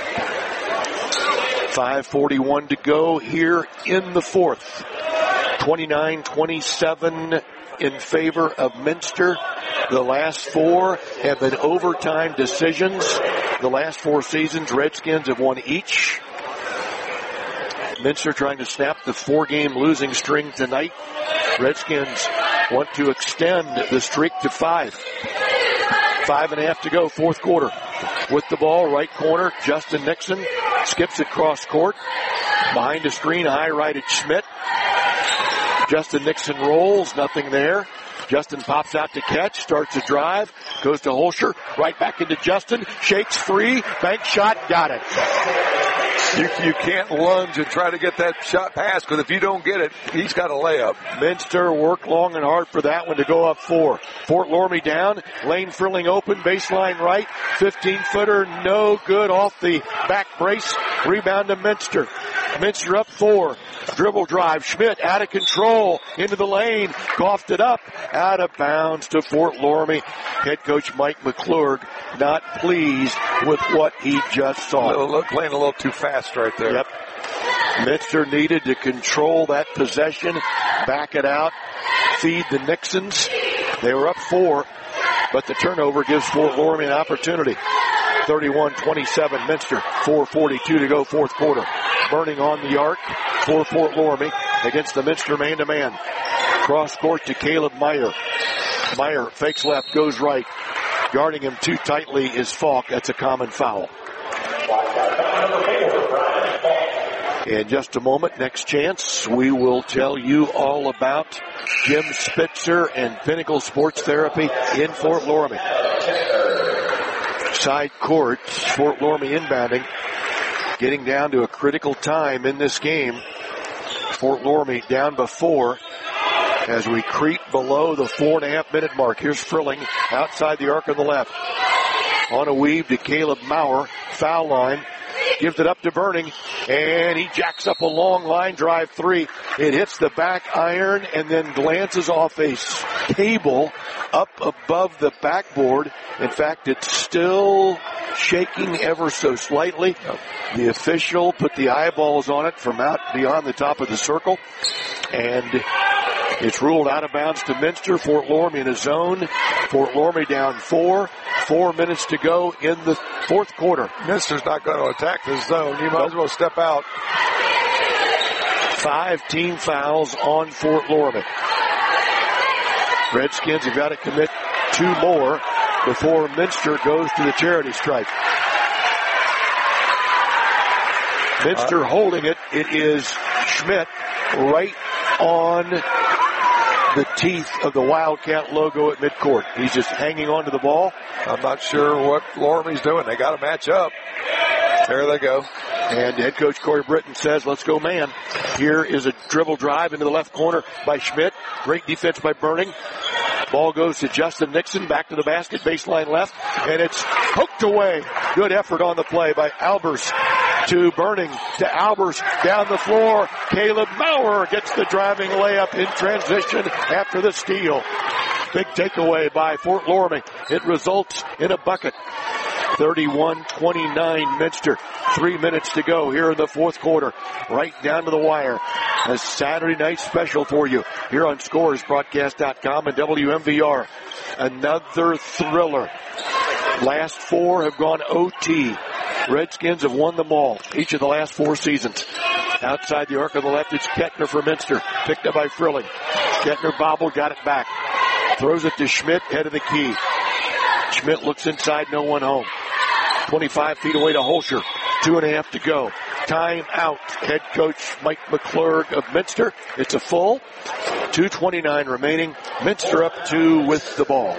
5:41 to go here in the fourth. 29-27 in favor of Minster. The last 4 have been overtime decisions. The last 4 seasons, Redskins have won each. Minster trying to snap the 4-game losing string tonight. Redskins want to extend the streak to 5. 5.5 to go, fourth quarter. With the ball, right corner, Justin Nixon skips it cross court. Behind a screen, high right at Schmidt. Justin Nixon rolls, nothing there. Justin pops out to catch, starts a drive, goes to Holscher, right back into Justin, shakes free, bank shot, got it. You can't lunge and try to get that shot past, because if you don't get it, he's got a layup. Minster worked long and hard for that one to go up 4. Fort Loramie down, lane Frilling open, baseline right, 15-footer, no good off the back brace, rebound to Minster. Minster up 4, dribble drive, Schmidt out of control, into the lane, coughed it up, out of bounds to Fort Loramie. Head coach Mike McClurg not pleased with what he just saw. Playing a little too fast right there. Yep. Minster needed to control that possession, back it out, feed the Nixons. They were up 4, but the turnover gives Fort Loramie an opportunity. 31-27 Minster, 4:42 to go, fourth quarter. Burning on the arc for Fort Loramie against the Minster man-to-man. Cross court to Caleb Meyer. Meyer fakes left, goes right. Guarding him too tightly is Falk. That's a common foul. In just a moment, next chance, we will tell you all about Jim Spitzer and Pinnacle Sports Therapy in Fort Loramie. Side court, Fort Loramie inbounding. Getting down to a critical time in this game. Fort Loramie down by 4 as we creep below the 4.5-minute mark. Here's Frilling outside the arc on the left. On a weave to Caleb Maurer. Foul line. Gives it up to Burning. And he jacks up a long line drive 3. It hits the back iron and then glances off a cable up above the backboard. In fact, it's still shaking ever so slightly. The official put the eyeballs on it from out beyond the top of the circle. And it's ruled out of bounds to Minster. Fort Loramie in a zone. Fort Loramie down 4. 4 minutes to go in the fourth quarter. Minster's not going to attack the zone. You might as well step out. 5 team fouls on Fort Loramie. Redskins have got to commit 2 more before Minster goes to the charity stripe. Minster holding it. It is Schmidt right on the teeth of the Wildcat logo at midcourt. He's just hanging on to the ball. I'm not sure what Loramie's doing. They got to match up. There they go. And head coach Corey Britton says, let's go man. Here is a dribble drive into the left corner by Schmidt. Great defense by Burning. Ball goes to Justin Nixon, back to the basket, baseline left, and it's poked away. Good effort on the play by Albers to Burning, to Albers, down the floor. Caleb Maurer gets the driving layup in transition after the steal. Big takeaway by Fort Loramie. It results in a bucket. 31-29 Minster. 3 minutes to go here in the fourth quarter. Right down to the wire. A Saturday night special for you here on ScoresBroadcast.com and WMVR. Another thriller. Last 4 have gone OT. Redskins have won them all, each of the last 4 seasons. Outside the arc on the left, it's Kettner for Minster. Picked up by Frilling. Kettner bobbled, got it back. Throws it to Schmidt, head of the key. Schmidt looks inside, no one home. 25 feet away to Holscher. 2.5 to go. Time out. Head coach Mike McClurg of Minster. It's a full. 2:29 remaining. Minster up 2 with the ball.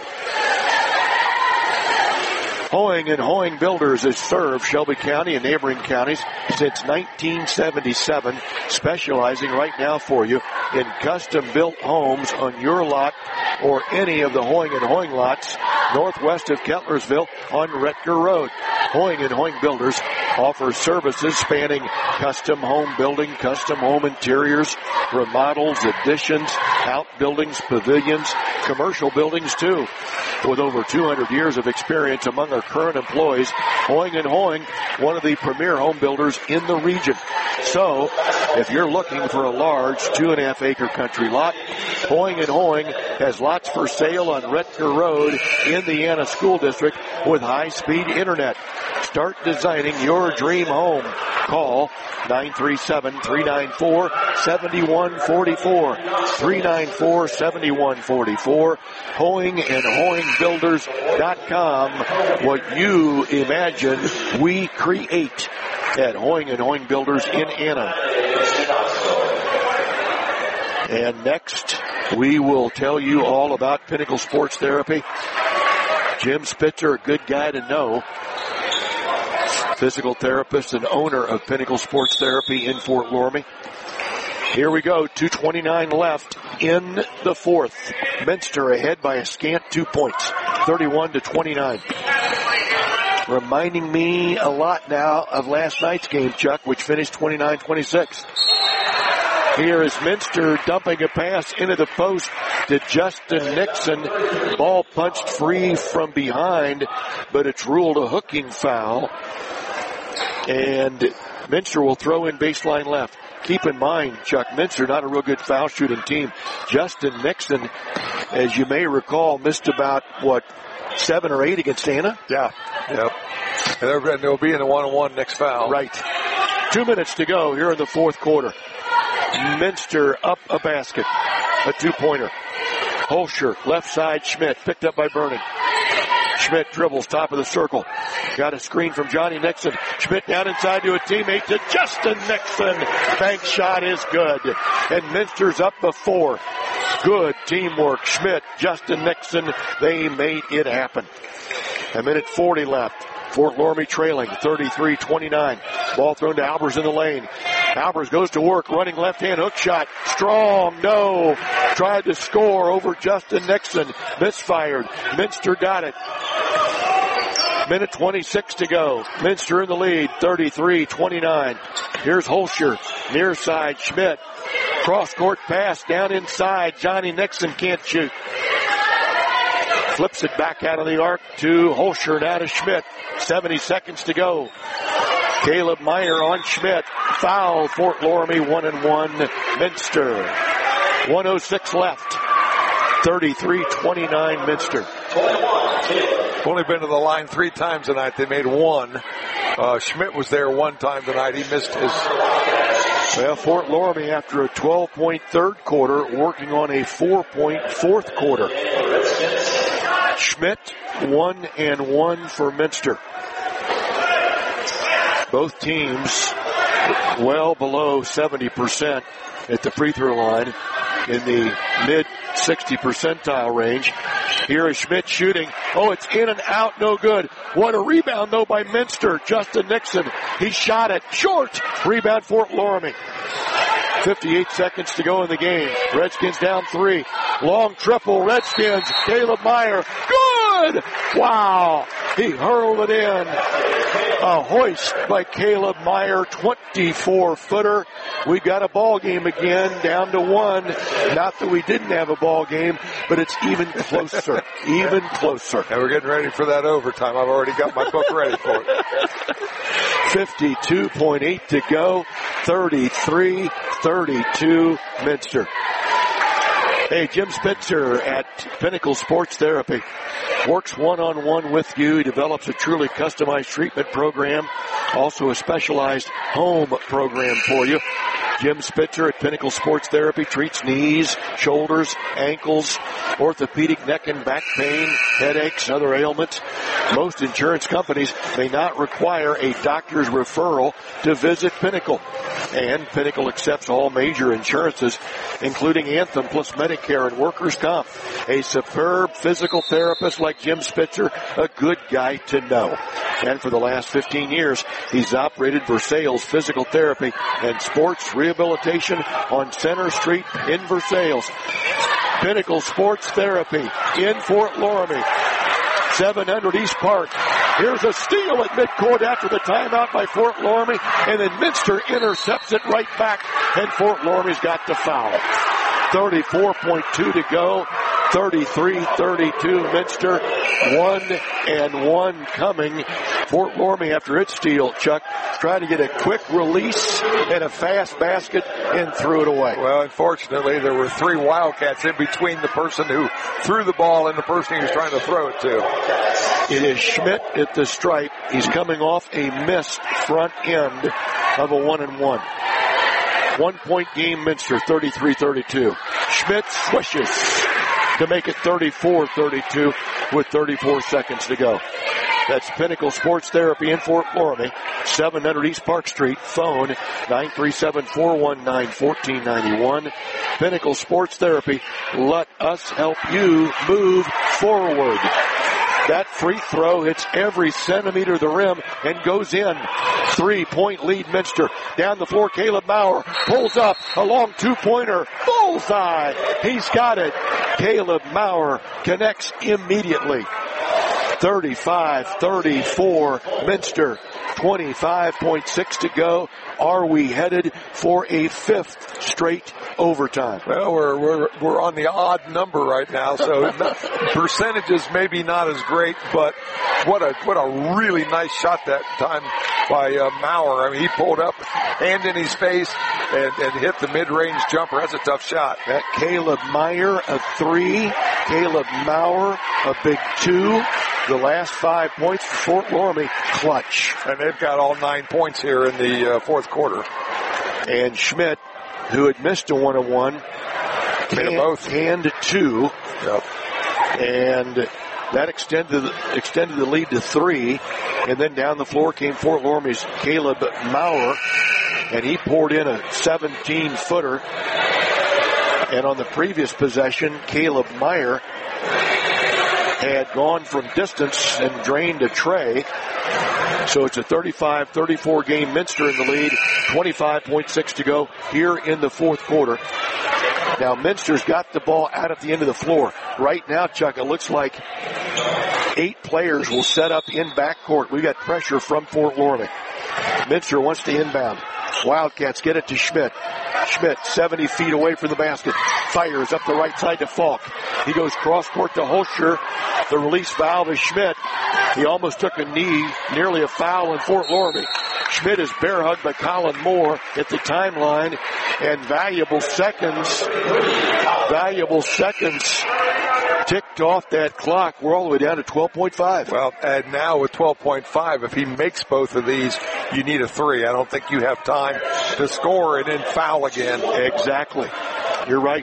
Hoying and Hoying Builders has served Shelby County and neighboring counties since 1977, specializing right now for you in custom-built homes on your lot or any of the Hoying and Hoying lots northwest of Kettlersville on Retker Road. Hoying and Hoying Builders offers services spanning custom home building, custom home interiors, remodels, additions, outbuildings, pavilions, commercial buildings too. With over 200 years of experience among our current employees, Hoying and Hoying, one of the premier home builders in the region. So, if you're looking for a large 2.5 acre country lot, Hoying and Hoying has lots for sale on Retker Road in the Anna School District with high-speed internet. Start designing your dream home. Call 937-394-7144. 394-7144. Hoying and HoyingBuilders.com. What you imagine, we create at Hoying and Hoying Builders in Anna. And next, we will tell you all about Pinnacle Sports Therapy. Jim Spitzer, a good guy to know. Physical therapist and owner of Pinnacle Sports Therapy in Fort Loramie. Here we go, 2:29 left in the fourth. Minster ahead by a scant 2 points, 31-29. Reminding me a lot now of last night's game, Chuck, which finished 29-26. Here is Minster dumping a pass into the post to Justin Nixon. Ball punched free from behind, but it's ruled a hooking foul. And Minster will throw in baseline left. Keep in mind, Chuck, Minster not a real good foul shooting team. Justin Nixon, as you may recall, missed about, 7 or 8 against Anna? Yeah. Yep. And they'll be in the 1-on-1 next foul. Right. 2 minutes to go here in the fourth quarter. Minster up a basket. A 2-pointer. Holscher, left side, Schmidt, picked up by Burning. Schmidt dribbles top of the circle. Got a screen from Johnny Nixon. Schmidt down inside to a teammate to Justin Nixon. Bank shot is good. And Minster's up by 4. Good teamwork. Schmidt, Justin Nixon, they made it happen. 1:40 left. Fort Loramie trailing 33-29. Ball thrown to Albers in the lane. Albers goes to work, running left-hand hook shot. Strong, no. Tried to score over Justin Nixon. Misfired. Minster got it. 1:26 to go. Minster in the lead, 33-29. Here's Holscher, near side, Schmidt. Cross-court pass down inside. Johnny Nixon can't shoot. Flips it back out of the arc to Holscher, now to Schmidt. 70 seconds to go. Caleb Meyer on Schmidt. Foul, Fort Loramie, 1-1. Minster. 1:06 left. 33-29 Minster. Only been to the line 3 times tonight. They made 1. Schmidt was there 1 time tonight. He missed his. Well, Fort Loramie, after a 12-point third quarter, working on a 4-point fourth quarter. Schmidt, 1-1 for Minster. Both teams well below 70% at the free throw line, in the mid-60 percentile range. Here is Schmidt shooting. Oh, it's in and out, no good. What a rebound, though, by Minster. Justin Nixon, he shot it short. Rebound, Fort Loramie. 58 seconds to go in the game. Redskins down 3. Long triple, Redskins. Caleb Meyer. Good! Wow. He hurled it in. A hoist by Caleb Meyer, 24-footer. We got a ball game again, down to 1. Not that we didn't have a ball game, but it's even closer. Even closer. And we're getting ready for that overtime. I've already got my book ready for it. 52.8 to go. 33-32 Minster. Hey, Jim Spitzer at Pinnacle Sports Therapy works one-on-one with you. He develops a truly customized treatment program, also a specialized home program for you. Jim Spitzer at Pinnacle Sports Therapy treats knees, shoulders, ankles, orthopedic neck and back pain, headaches, and other ailments. Most insurance companies may not require a doctor's referral to visit Pinnacle. And Pinnacle accepts all major insurances, including Anthem plus Medicare and workers' comp. A superb physical therapist like Jim Spitzer, a good guy to know. And for the last 15 years, he's operated Versailles Physical Therapy and Sports Rehabilitation on Center Street in Versailles. Pinnacle Sports Therapy in Fort Loramie. 700 East Park. Here's a steal at midcourt after the timeout by Fort Loramie, and then Minster intercepts it right back, and Fort Loramie's got the foul. 34.2 to go. 33-32 Minster. 1-1 coming. Fort Loramie after its steal, Chuck, tried to get a quick release and a fast basket and threw it away. Well, unfortunately, there were 3 Wildcats in between the person who threw the ball and the person he was trying to throw it to. It is Schmidt at the stripe. He's coming off a missed front end of a 1-1. 1-point game, Minster, 33-32. Schmidt swishes to make it 34-32 with 34 seconds to go. That's Pinnacle Sports Therapy in Fort Loramie, 700 East Park Street. Phone 937-419-1491. Pinnacle Sports Therapy. Let us help you move forward. That free throw hits every centimeter of the rim and goes in. 3-point lead, Minster. Down the floor, Caleb Maurer pulls up a long 2-pointer. Bullseye. He's got it. Caleb Maurer connects immediately. 35-34 Minster. 25.6 to go. Are we headed for a 5th straight overtime? Well, we're on the odd number right now, so percentages maybe not as great, but what a really nice shot that time by Maurer. I mean, he pulled up, hand in his face, and hit the mid-range jumper. That's a tough shot. That Caleb Meyer, a 3. Caleb Maurer, a big 2. The last 5 points for Fort Loramie, clutch. And they've got all 9 points here in the fourth quarter. And Schmidt, who had missed a 1-on-1, canned 2. Yep. And that extended the lead to 3. And then down the floor came Fort Loramie's Caleb Maurer, and he poured in a 17-footer. And on the previous possession, Caleb Meyer had gone from distance and drained a tray. So it's a 35-34 game. Minster in the lead. 25.6 to go here in the fourth quarter. Now Minster's got the ball out at the end of the floor. Right now, Chuck, it looks like 8 players will set up in backcourt. We got pressure from Fort Loramie. Minster wants to inbound. Wildcats get it to Schmidt. Schmidt, 70 feet away from the basket. Fires up the right side to Falk. He goes cross-court to Holscher. The release valve is Schmidt. He almost took a knee, nearly a foul in Fort Loramie. Schmidt is bear hugged by Colin Moore at the timeline, and valuable seconds ticked off that clock. We're all the way down to 12.5. Well, and now with 12.5, if he makes both of these, you need a 3. I don't think you have time to score and then foul again. Exactly. You're right.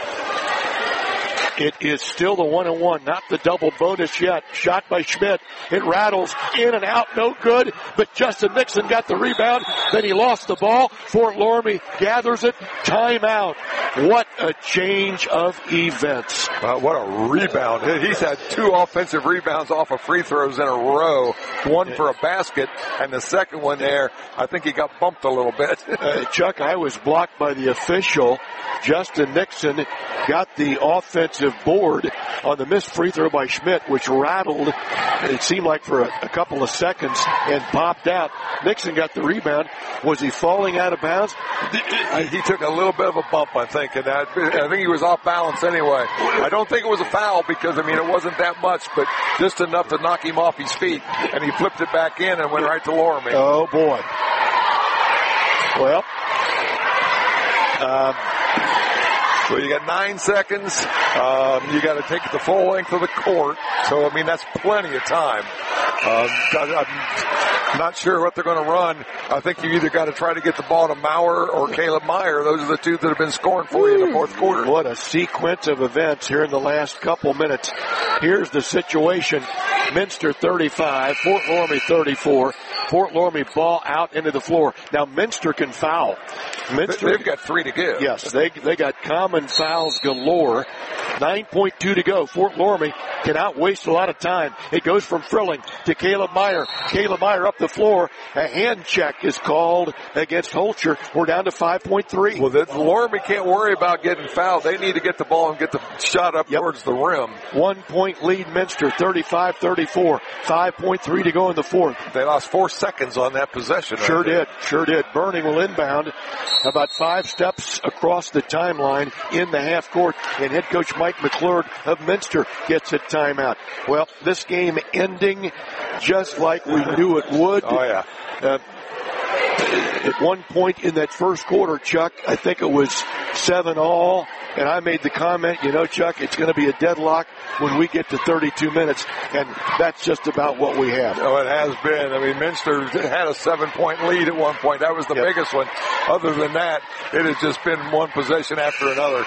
It is still the 1-on-1, not the double bonus yet. Shot by Schmidt. It rattles in and out, no good. But Justin Nixon got the rebound. Then he lost the ball. Fort Loramie gathers it. Timeout. What a change of events. What a rebound. He's had 2 offensive rebounds off of free throws in a row. one for a basket, and the second one there, I think he got bumped a little bit. Chuck, I was blocked by the official. Justin Nixon got the offensive board on the missed free throw by Schmidt, which rattled, it seemed like for a couple of seconds, and popped out. Nixon got the rebound. Was he falling out of bounds? He took a little bit of a bump, I think, and I think he was off balance anyway. I don't think it was a foul because, it wasn't that much, but just enough to knock him off his feet, and he flipped it back in and went right to Loramie. Oh, boy. Well, so you got 9 seconds. You got to take it the full length of the court. So, that's plenty of time. I'm not sure what they're going to run. I think you either got to try to get the ball to Maurer or Caleb Meyer. Those are the two that have been scoring for you in the fourth quarter. What a sequence of events here in the last couple minutes. Here's the situation. Minster 35, Fort Loramie 34. Fort Loramie ball out into the floor. Now Minster can foul. They've got 3 to give. Yes, they got common fouls galore. 9.2 to go. Fort Loramie cannot waste a lot of time. It goes from Frilling to Caleb Meyer. Caleb Meyer up the floor. A hand check is called against Holcher. We're down to 5.3. Well, Loramie can't worry about getting fouled. They need to get the ball and get the shot up towards the rim. 1 point lead Minster, 35-34. 5.3 to go in the fourth. They lost 4 seconds on that possession. Sure did. Burning will inbound about 5 steps across the timeline in the half court, and head coach Mike McClure of Minster gets a timeout. Well, this game ending just like we knew it would. Oh, yeah. At one point in that first quarter, Chuck, I think it was 7-all, and I made the comment, Chuck, it's going to be a deadlock when we get to 32 minutes, and that's just about what we have. Oh, it has been. Minster had a 7-point lead at one point. That was the biggest one. Other than that, it has just been one possession after another.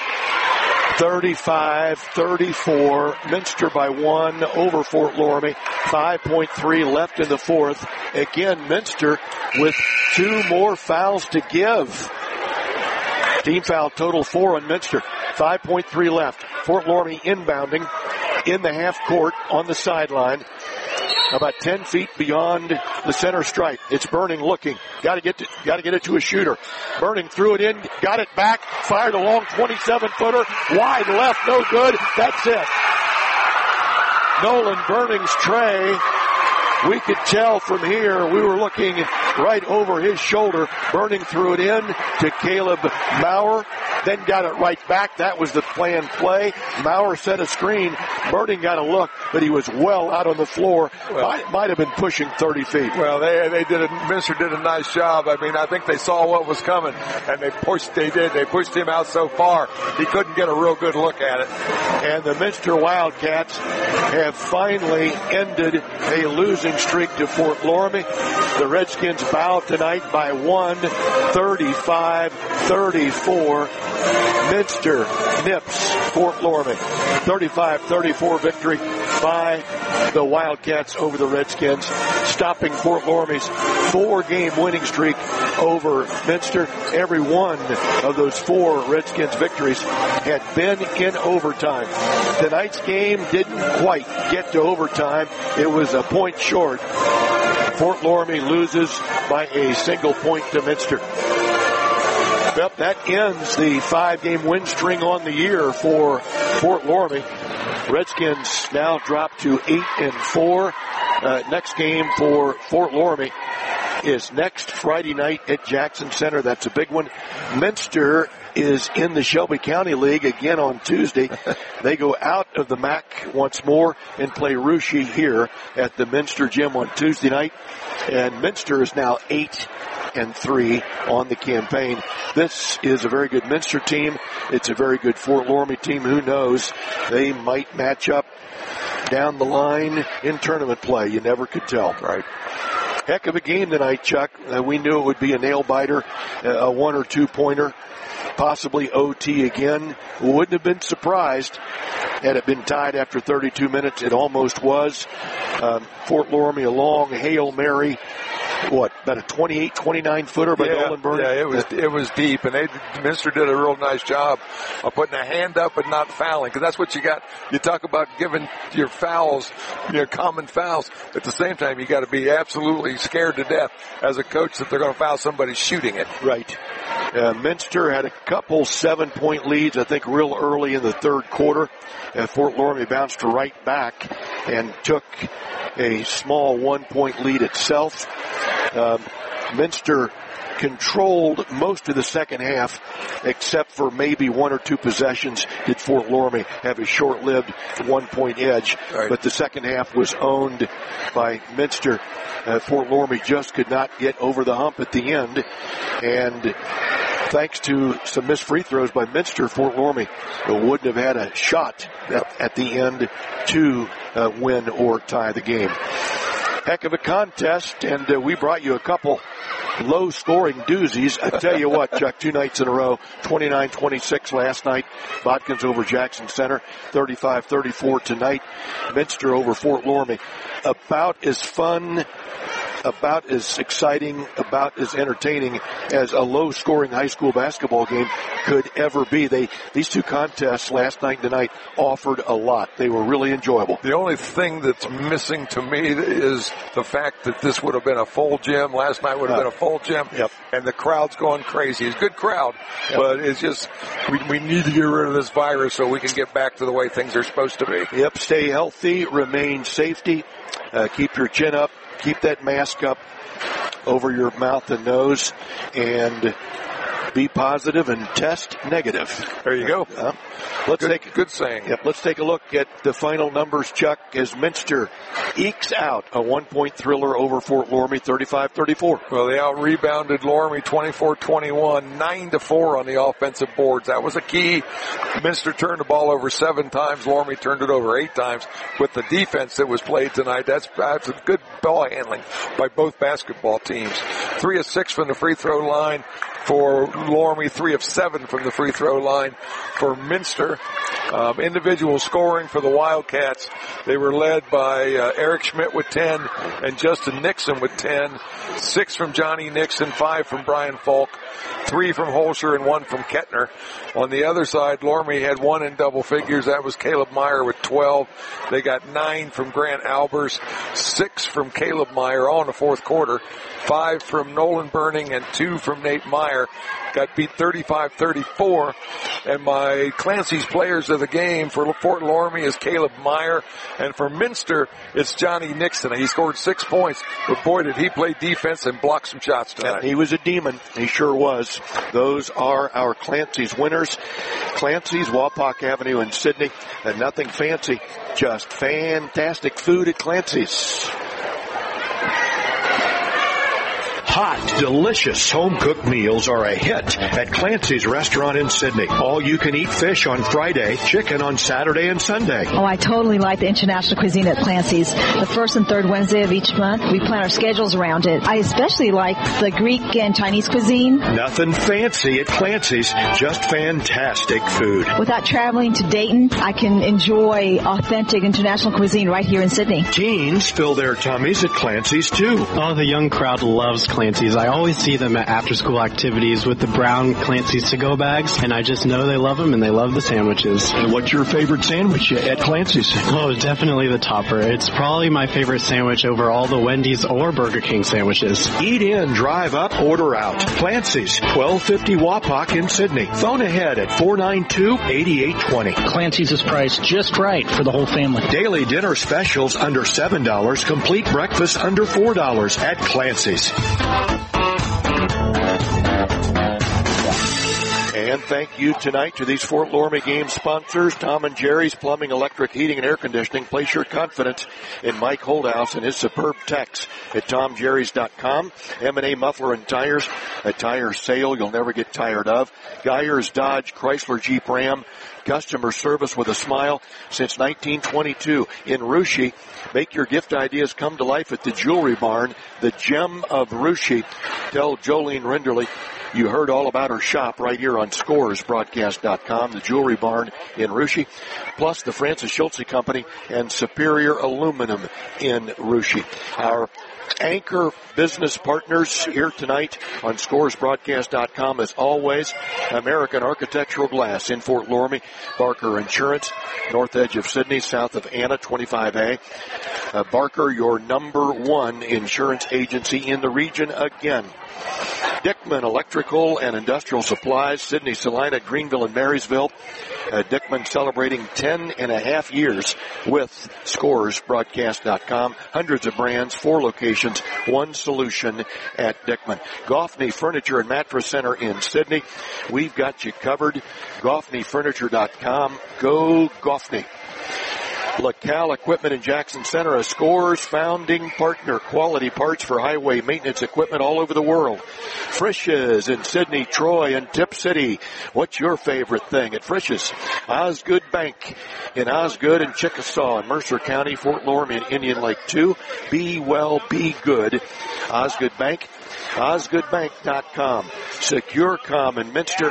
35-34, Minster by 1 over Fort Loramie. 5.3 left in the fourth. Again, Minster with 2 more fouls to give. Team foul total 4 on Minster. 5.3 left. Fort Loramie inbounding in the half court on the sideline. About 10 feet beyond the center stripe. It's Burning looking. Got to get it to a shooter. Burning threw it in, got it back, fired a long 27-footer, wide left, no good. That's it. Nolan Burning's tray. We could tell from here, we were looking right over his shoulder. Burning threw it in to Caleb Maurer, then got it right back. That was the planned play. Maurer set a screen. Burning got a look, but he was well out on the floor. Might have been pushing 30 feet. Well, Minster did a nice job. I think they saw what was coming, and they pushed him out so far, he couldn't get a real good look at it. And the Minster Wildcats have finally ended a losing streak to Fort Loramie. The Redskins bow tonight by 1, 35-34. Minster nips Fort Loramie. 35-34 victory by the Wildcats over the Redskins, stopping Fort Loramie's 4-game winning streak over Minster. Every one of those 4 Redskins victories had been in overtime. Tonight's game didn't quite get to overtime. It was a point short. Fort Loramie loses by a single point to Minster. Yep, that ends the 5-game win string on the year for Fort Loramie. Redskins now drop to 8-4. Next game for Fort Loramie is next Friday night at Jackson Center. That's a big one. Minster is in the Shelby County League again on Tuesday. They go out of the MAC once more and play Russia here at the Minster Gym on Tuesday night. And Minster is now 8-3 on the campaign. This is a very good Minster team. It's a very good Fort Loramie team. Who knows? They might match up down the line in tournament play. You never could tell. Right. Heck of a game tonight, Chuck. We knew it would be a nail-biter, a 1 or 2 pointer, possibly OT again. Wouldn't have been surprised had it been tied after 32 minutes. It almost was. Fort Loramie, a long Hail Mary about a 28, 29 footer by Nolan Burning? Yeah, it was deep, and Minster did a real nice job of putting a hand up and not fouling, because that's what you got. You talk about giving your fouls, common fouls. At the same time, you got to be absolutely scared to death as a coach that they're going to foul somebody shooting it. Right. Minster had a couple 7-point leads, I think, real early in the third quarter. Fort Loramie bounced right back and took a small 1-point lead itself. Minster controlled most of the second half, except for maybe one or two possessions did Fort Loramie have a short-lived 1-point edge. Right. But the second half was owned by Minster. Fort Loramie just could not get over the hump at the end. And thanks to some missed free throws by Minster, Fort Loramie wouldn't have had a shot at the end to win or tie the game. Heck of a contest, and we brought you a couple low-scoring doozies. I tell you what, Chuck, 2 nights in a row, 29-26 last night. Botkins over Jackson Center, 35-34 tonight. Minster over Fort Loramie. About as fun, about as exciting, about as entertaining as a low-scoring high school basketball game could ever be. These two contests last night and tonight offered a lot. They were really enjoyable. The only thing that's missing to me is the fact that this would have been a full gym. Last night would have been a full gym. Yep. And the crowd's going crazy. It's a good crowd, but it's just we need to get rid of this virus so we can get back to the way things are supposed to be. Yep, stay healthy, remain safety, keep your chin up, keep that mask up over your mouth and nose, and be positive and test negative. There you go. Good saying. Yep, let's take a look at the final numbers, Chuck, as Minster ekes out a 1-point thriller over Fort Loramie, 35-34. Well, they out-rebounded Loramie 24-21, 9-4 on the offensive boards. That was a key. Minster turned the ball over 7 times. Loramie turned it over 8 times. With the defense that was played tonight, that's a good ball handling by both basketball teams. 3 of 6 from the free throw line for Loramie, 3 of 7 from the free throw line for Minster. Individual scoring for the Wildcats. They were led by Eric Schmidt with 10 and Justin Nixon with 10. 6 from Johnny Nixon, 5 from Brian Falk, 3 from Holscher and 1 from Kettner. On the other side, Loramie had 1 in double figures. That was Caleb Meyer with 12. They got 9 from Grant Albers, 6 from Caleb Meyer all in the fourth quarter, 5 from Nolan Burning and 2 from Nate Meyer. Got beat 35-34. And my Clancy's players of the game for Fort Loramie is Caleb Meyer. And for Minster, it's Johnny Nixon. He scored 6 points, but boy, did he play defense and block some shots tonight. And he was a demon. He sure was. Those are our Clancy's winners. Clancy's, Wapak Avenue in Sydney. And nothing fancy, just fantastic food at Clancy's. Hot, delicious home-cooked meals are a hit at Clancy's Restaurant in Sydney. All-you-can-eat fish on Friday, chicken on Saturday and Sunday. Oh, I totally like the international cuisine at Clancy's. The first and third Wednesday of each month, we plan our schedules around it. I especially like the Greek and Chinese cuisine. Nothing fancy at Clancy's, just fantastic food. Without traveling to Dayton, I can enjoy authentic international cuisine right here in Sydney. Teens fill their tummies at Clancy's, too. Oh, the young crowd loves Clancy's. I always see them at after-school activities with the brown Clancy's to-go bags, and I just know they love them and they love the sandwiches. And what's your favorite sandwich at Clancy's? Oh, definitely the topper. It's probably my favorite sandwich over all the Wendy's or Burger King sandwiches. Eat in, drive up, order out. Clancy's, 1250 Wapak in Sydney. Phone ahead at 492-8820. Clancy's is priced just right for the whole family. Daily dinner specials under $7. Complete breakfast under $4 at Clancy's. And thank you tonight to these Fort Loramie game sponsors, Tom and Jerry's Plumbing, Electric, Heating, and Air Conditioning. Place your confidence in Mike Holdhouse and his superb techs at TomJerry's.com. M&A Muffler and Tires, a tire sale you'll never get tired of. Geyers Dodge, Chrysler Jeep Ram, customer service with a smile since 1922 in Russia. Make your gift ideas come to life at the Jewelry Barn, the Gem of Russia. Tell Jolene Rinderly You heard all about her shop right here on ScoresBroadcast.com, the Jewelry Barn in Russia, plus the Francis Schultze Company and Superior Aluminum in Russia. Our anchor business partners here tonight on ScoresBroadcast.com, as always, American Architectural Glass in Fort Loramie, Barker Insurance, north edge of Sydney, south of Anna, 25A. Barker, your number one insurance agency in the region again. Dickman Electrical and Industrial Supplies, Sydney, Salina, Greenville, and Marysville. Dickman celebrating 10 and a half years with ScoresBroadcast.com. Hundreds of brands, 4 locations, 1 solution at Dickman. Goffney Furniture and Mattress Center in Sydney. We've got you covered. GoffneyFurniture.com. Go Goffney. LaCal Equipment in Jackson Center, a Scores founding partner. Quality parts for highway maintenance equipment all over the world. Frisch's in Sydney, Troy, and Tip City. What's your favorite thing at Frisch's? Osgood Bank in Osgood and Chickasaw in Mercer County, Fort Loramie, and Indian Lake 2. Be well, be good. Osgood Bank. OsgoodBank.com. SecureCom in Minster,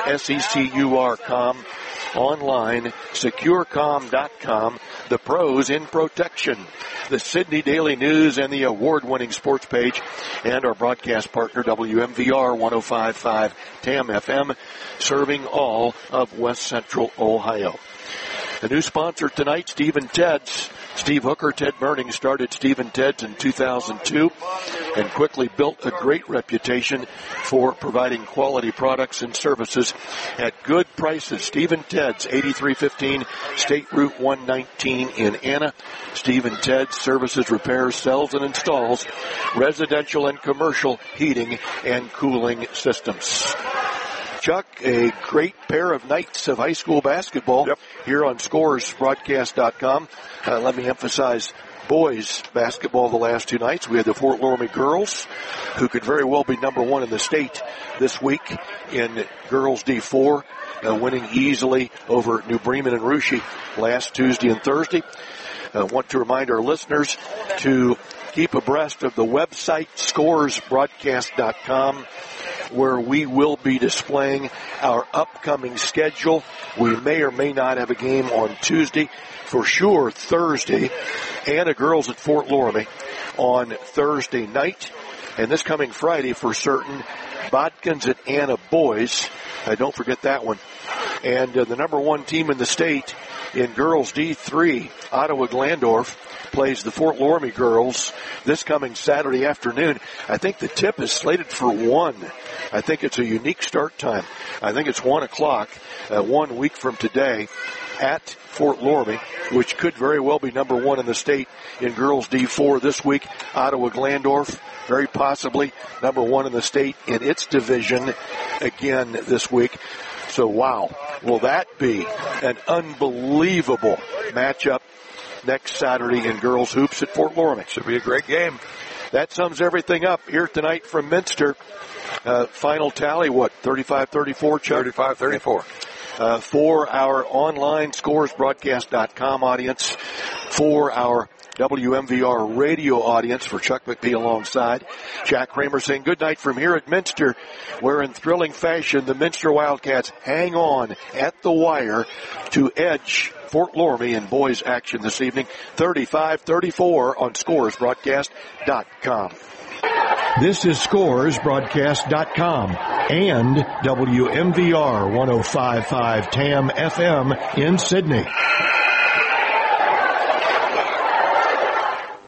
SECURCom. Online, SecureCom.com. The pros in protection. The Sydney Daily News and the award-winning sports page. And our broadcast partner, WMVR 105.5 TAM FM, serving all of West Central Ohio. A new sponsor tonight, Steve and Ted's. Steve Hooker, Ted Burning started Steve and Ted's in 2002 and quickly built a great reputation for providing quality products and services at good prices. Steve and Ted's, 8315 State Route 119 in Anna. Steve and Ted's services, repairs, sells, and installs residential and commercial heating and cooling systems. Chuck, a great pair of nights of high school basketball here on ScoresBroadcast.com. Let me emphasize boys basketball the last 2 nights. We had the Fort Loramie girls, who could very well be number 1 in the state this week in girls D4, winning easily over New Bremen and Russia last Tuesday and Thursday. I want to remind our listeners to keep abreast of the website, ScoresBroadcast.com, where we will be displaying our upcoming schedule. We may or may not have a game on Tuesday. For sure, Thursday, Anna girls at Fort Loramie on Thursday night. And this coming Friday, for certain, Bodkins at Anna boys. Don't forget that one. And the number 1 team in the state in girls D3, Ottawa Glandorf, plays the Fort Loramie girls this coming Saturday afternoon. I think the tip is slated for 1. I think it's a unique start time. I think it's 1 o'clock, 1 week from today at Fort Loramie, which could very well be number 1 in the state in girls D4 this week. Ottawa Glandorf, very possibly number 1 in the state in its division again this week. So, wow, will that be an unbelievable matchup next Saturday in girls hoops at Fort Loramie. Should be a great game. That sums everything up here tonight from Minster. Final tally, 35-34, Chuck? 35-34. For our online ScoresBroadcast.com audience, for our WMVR radio audience, for Chuck McPhee alongside Jack Kramer saying good night from here at Minster, where in thrilling fashion the Minster Wildcats hang on at the wire to edge Fort Loramie in boys action this evening, 35-34 on ScoresBroadcast.com. This is ScoresBroadcast.com and WMVR 105.5 TAM FM in Sydney.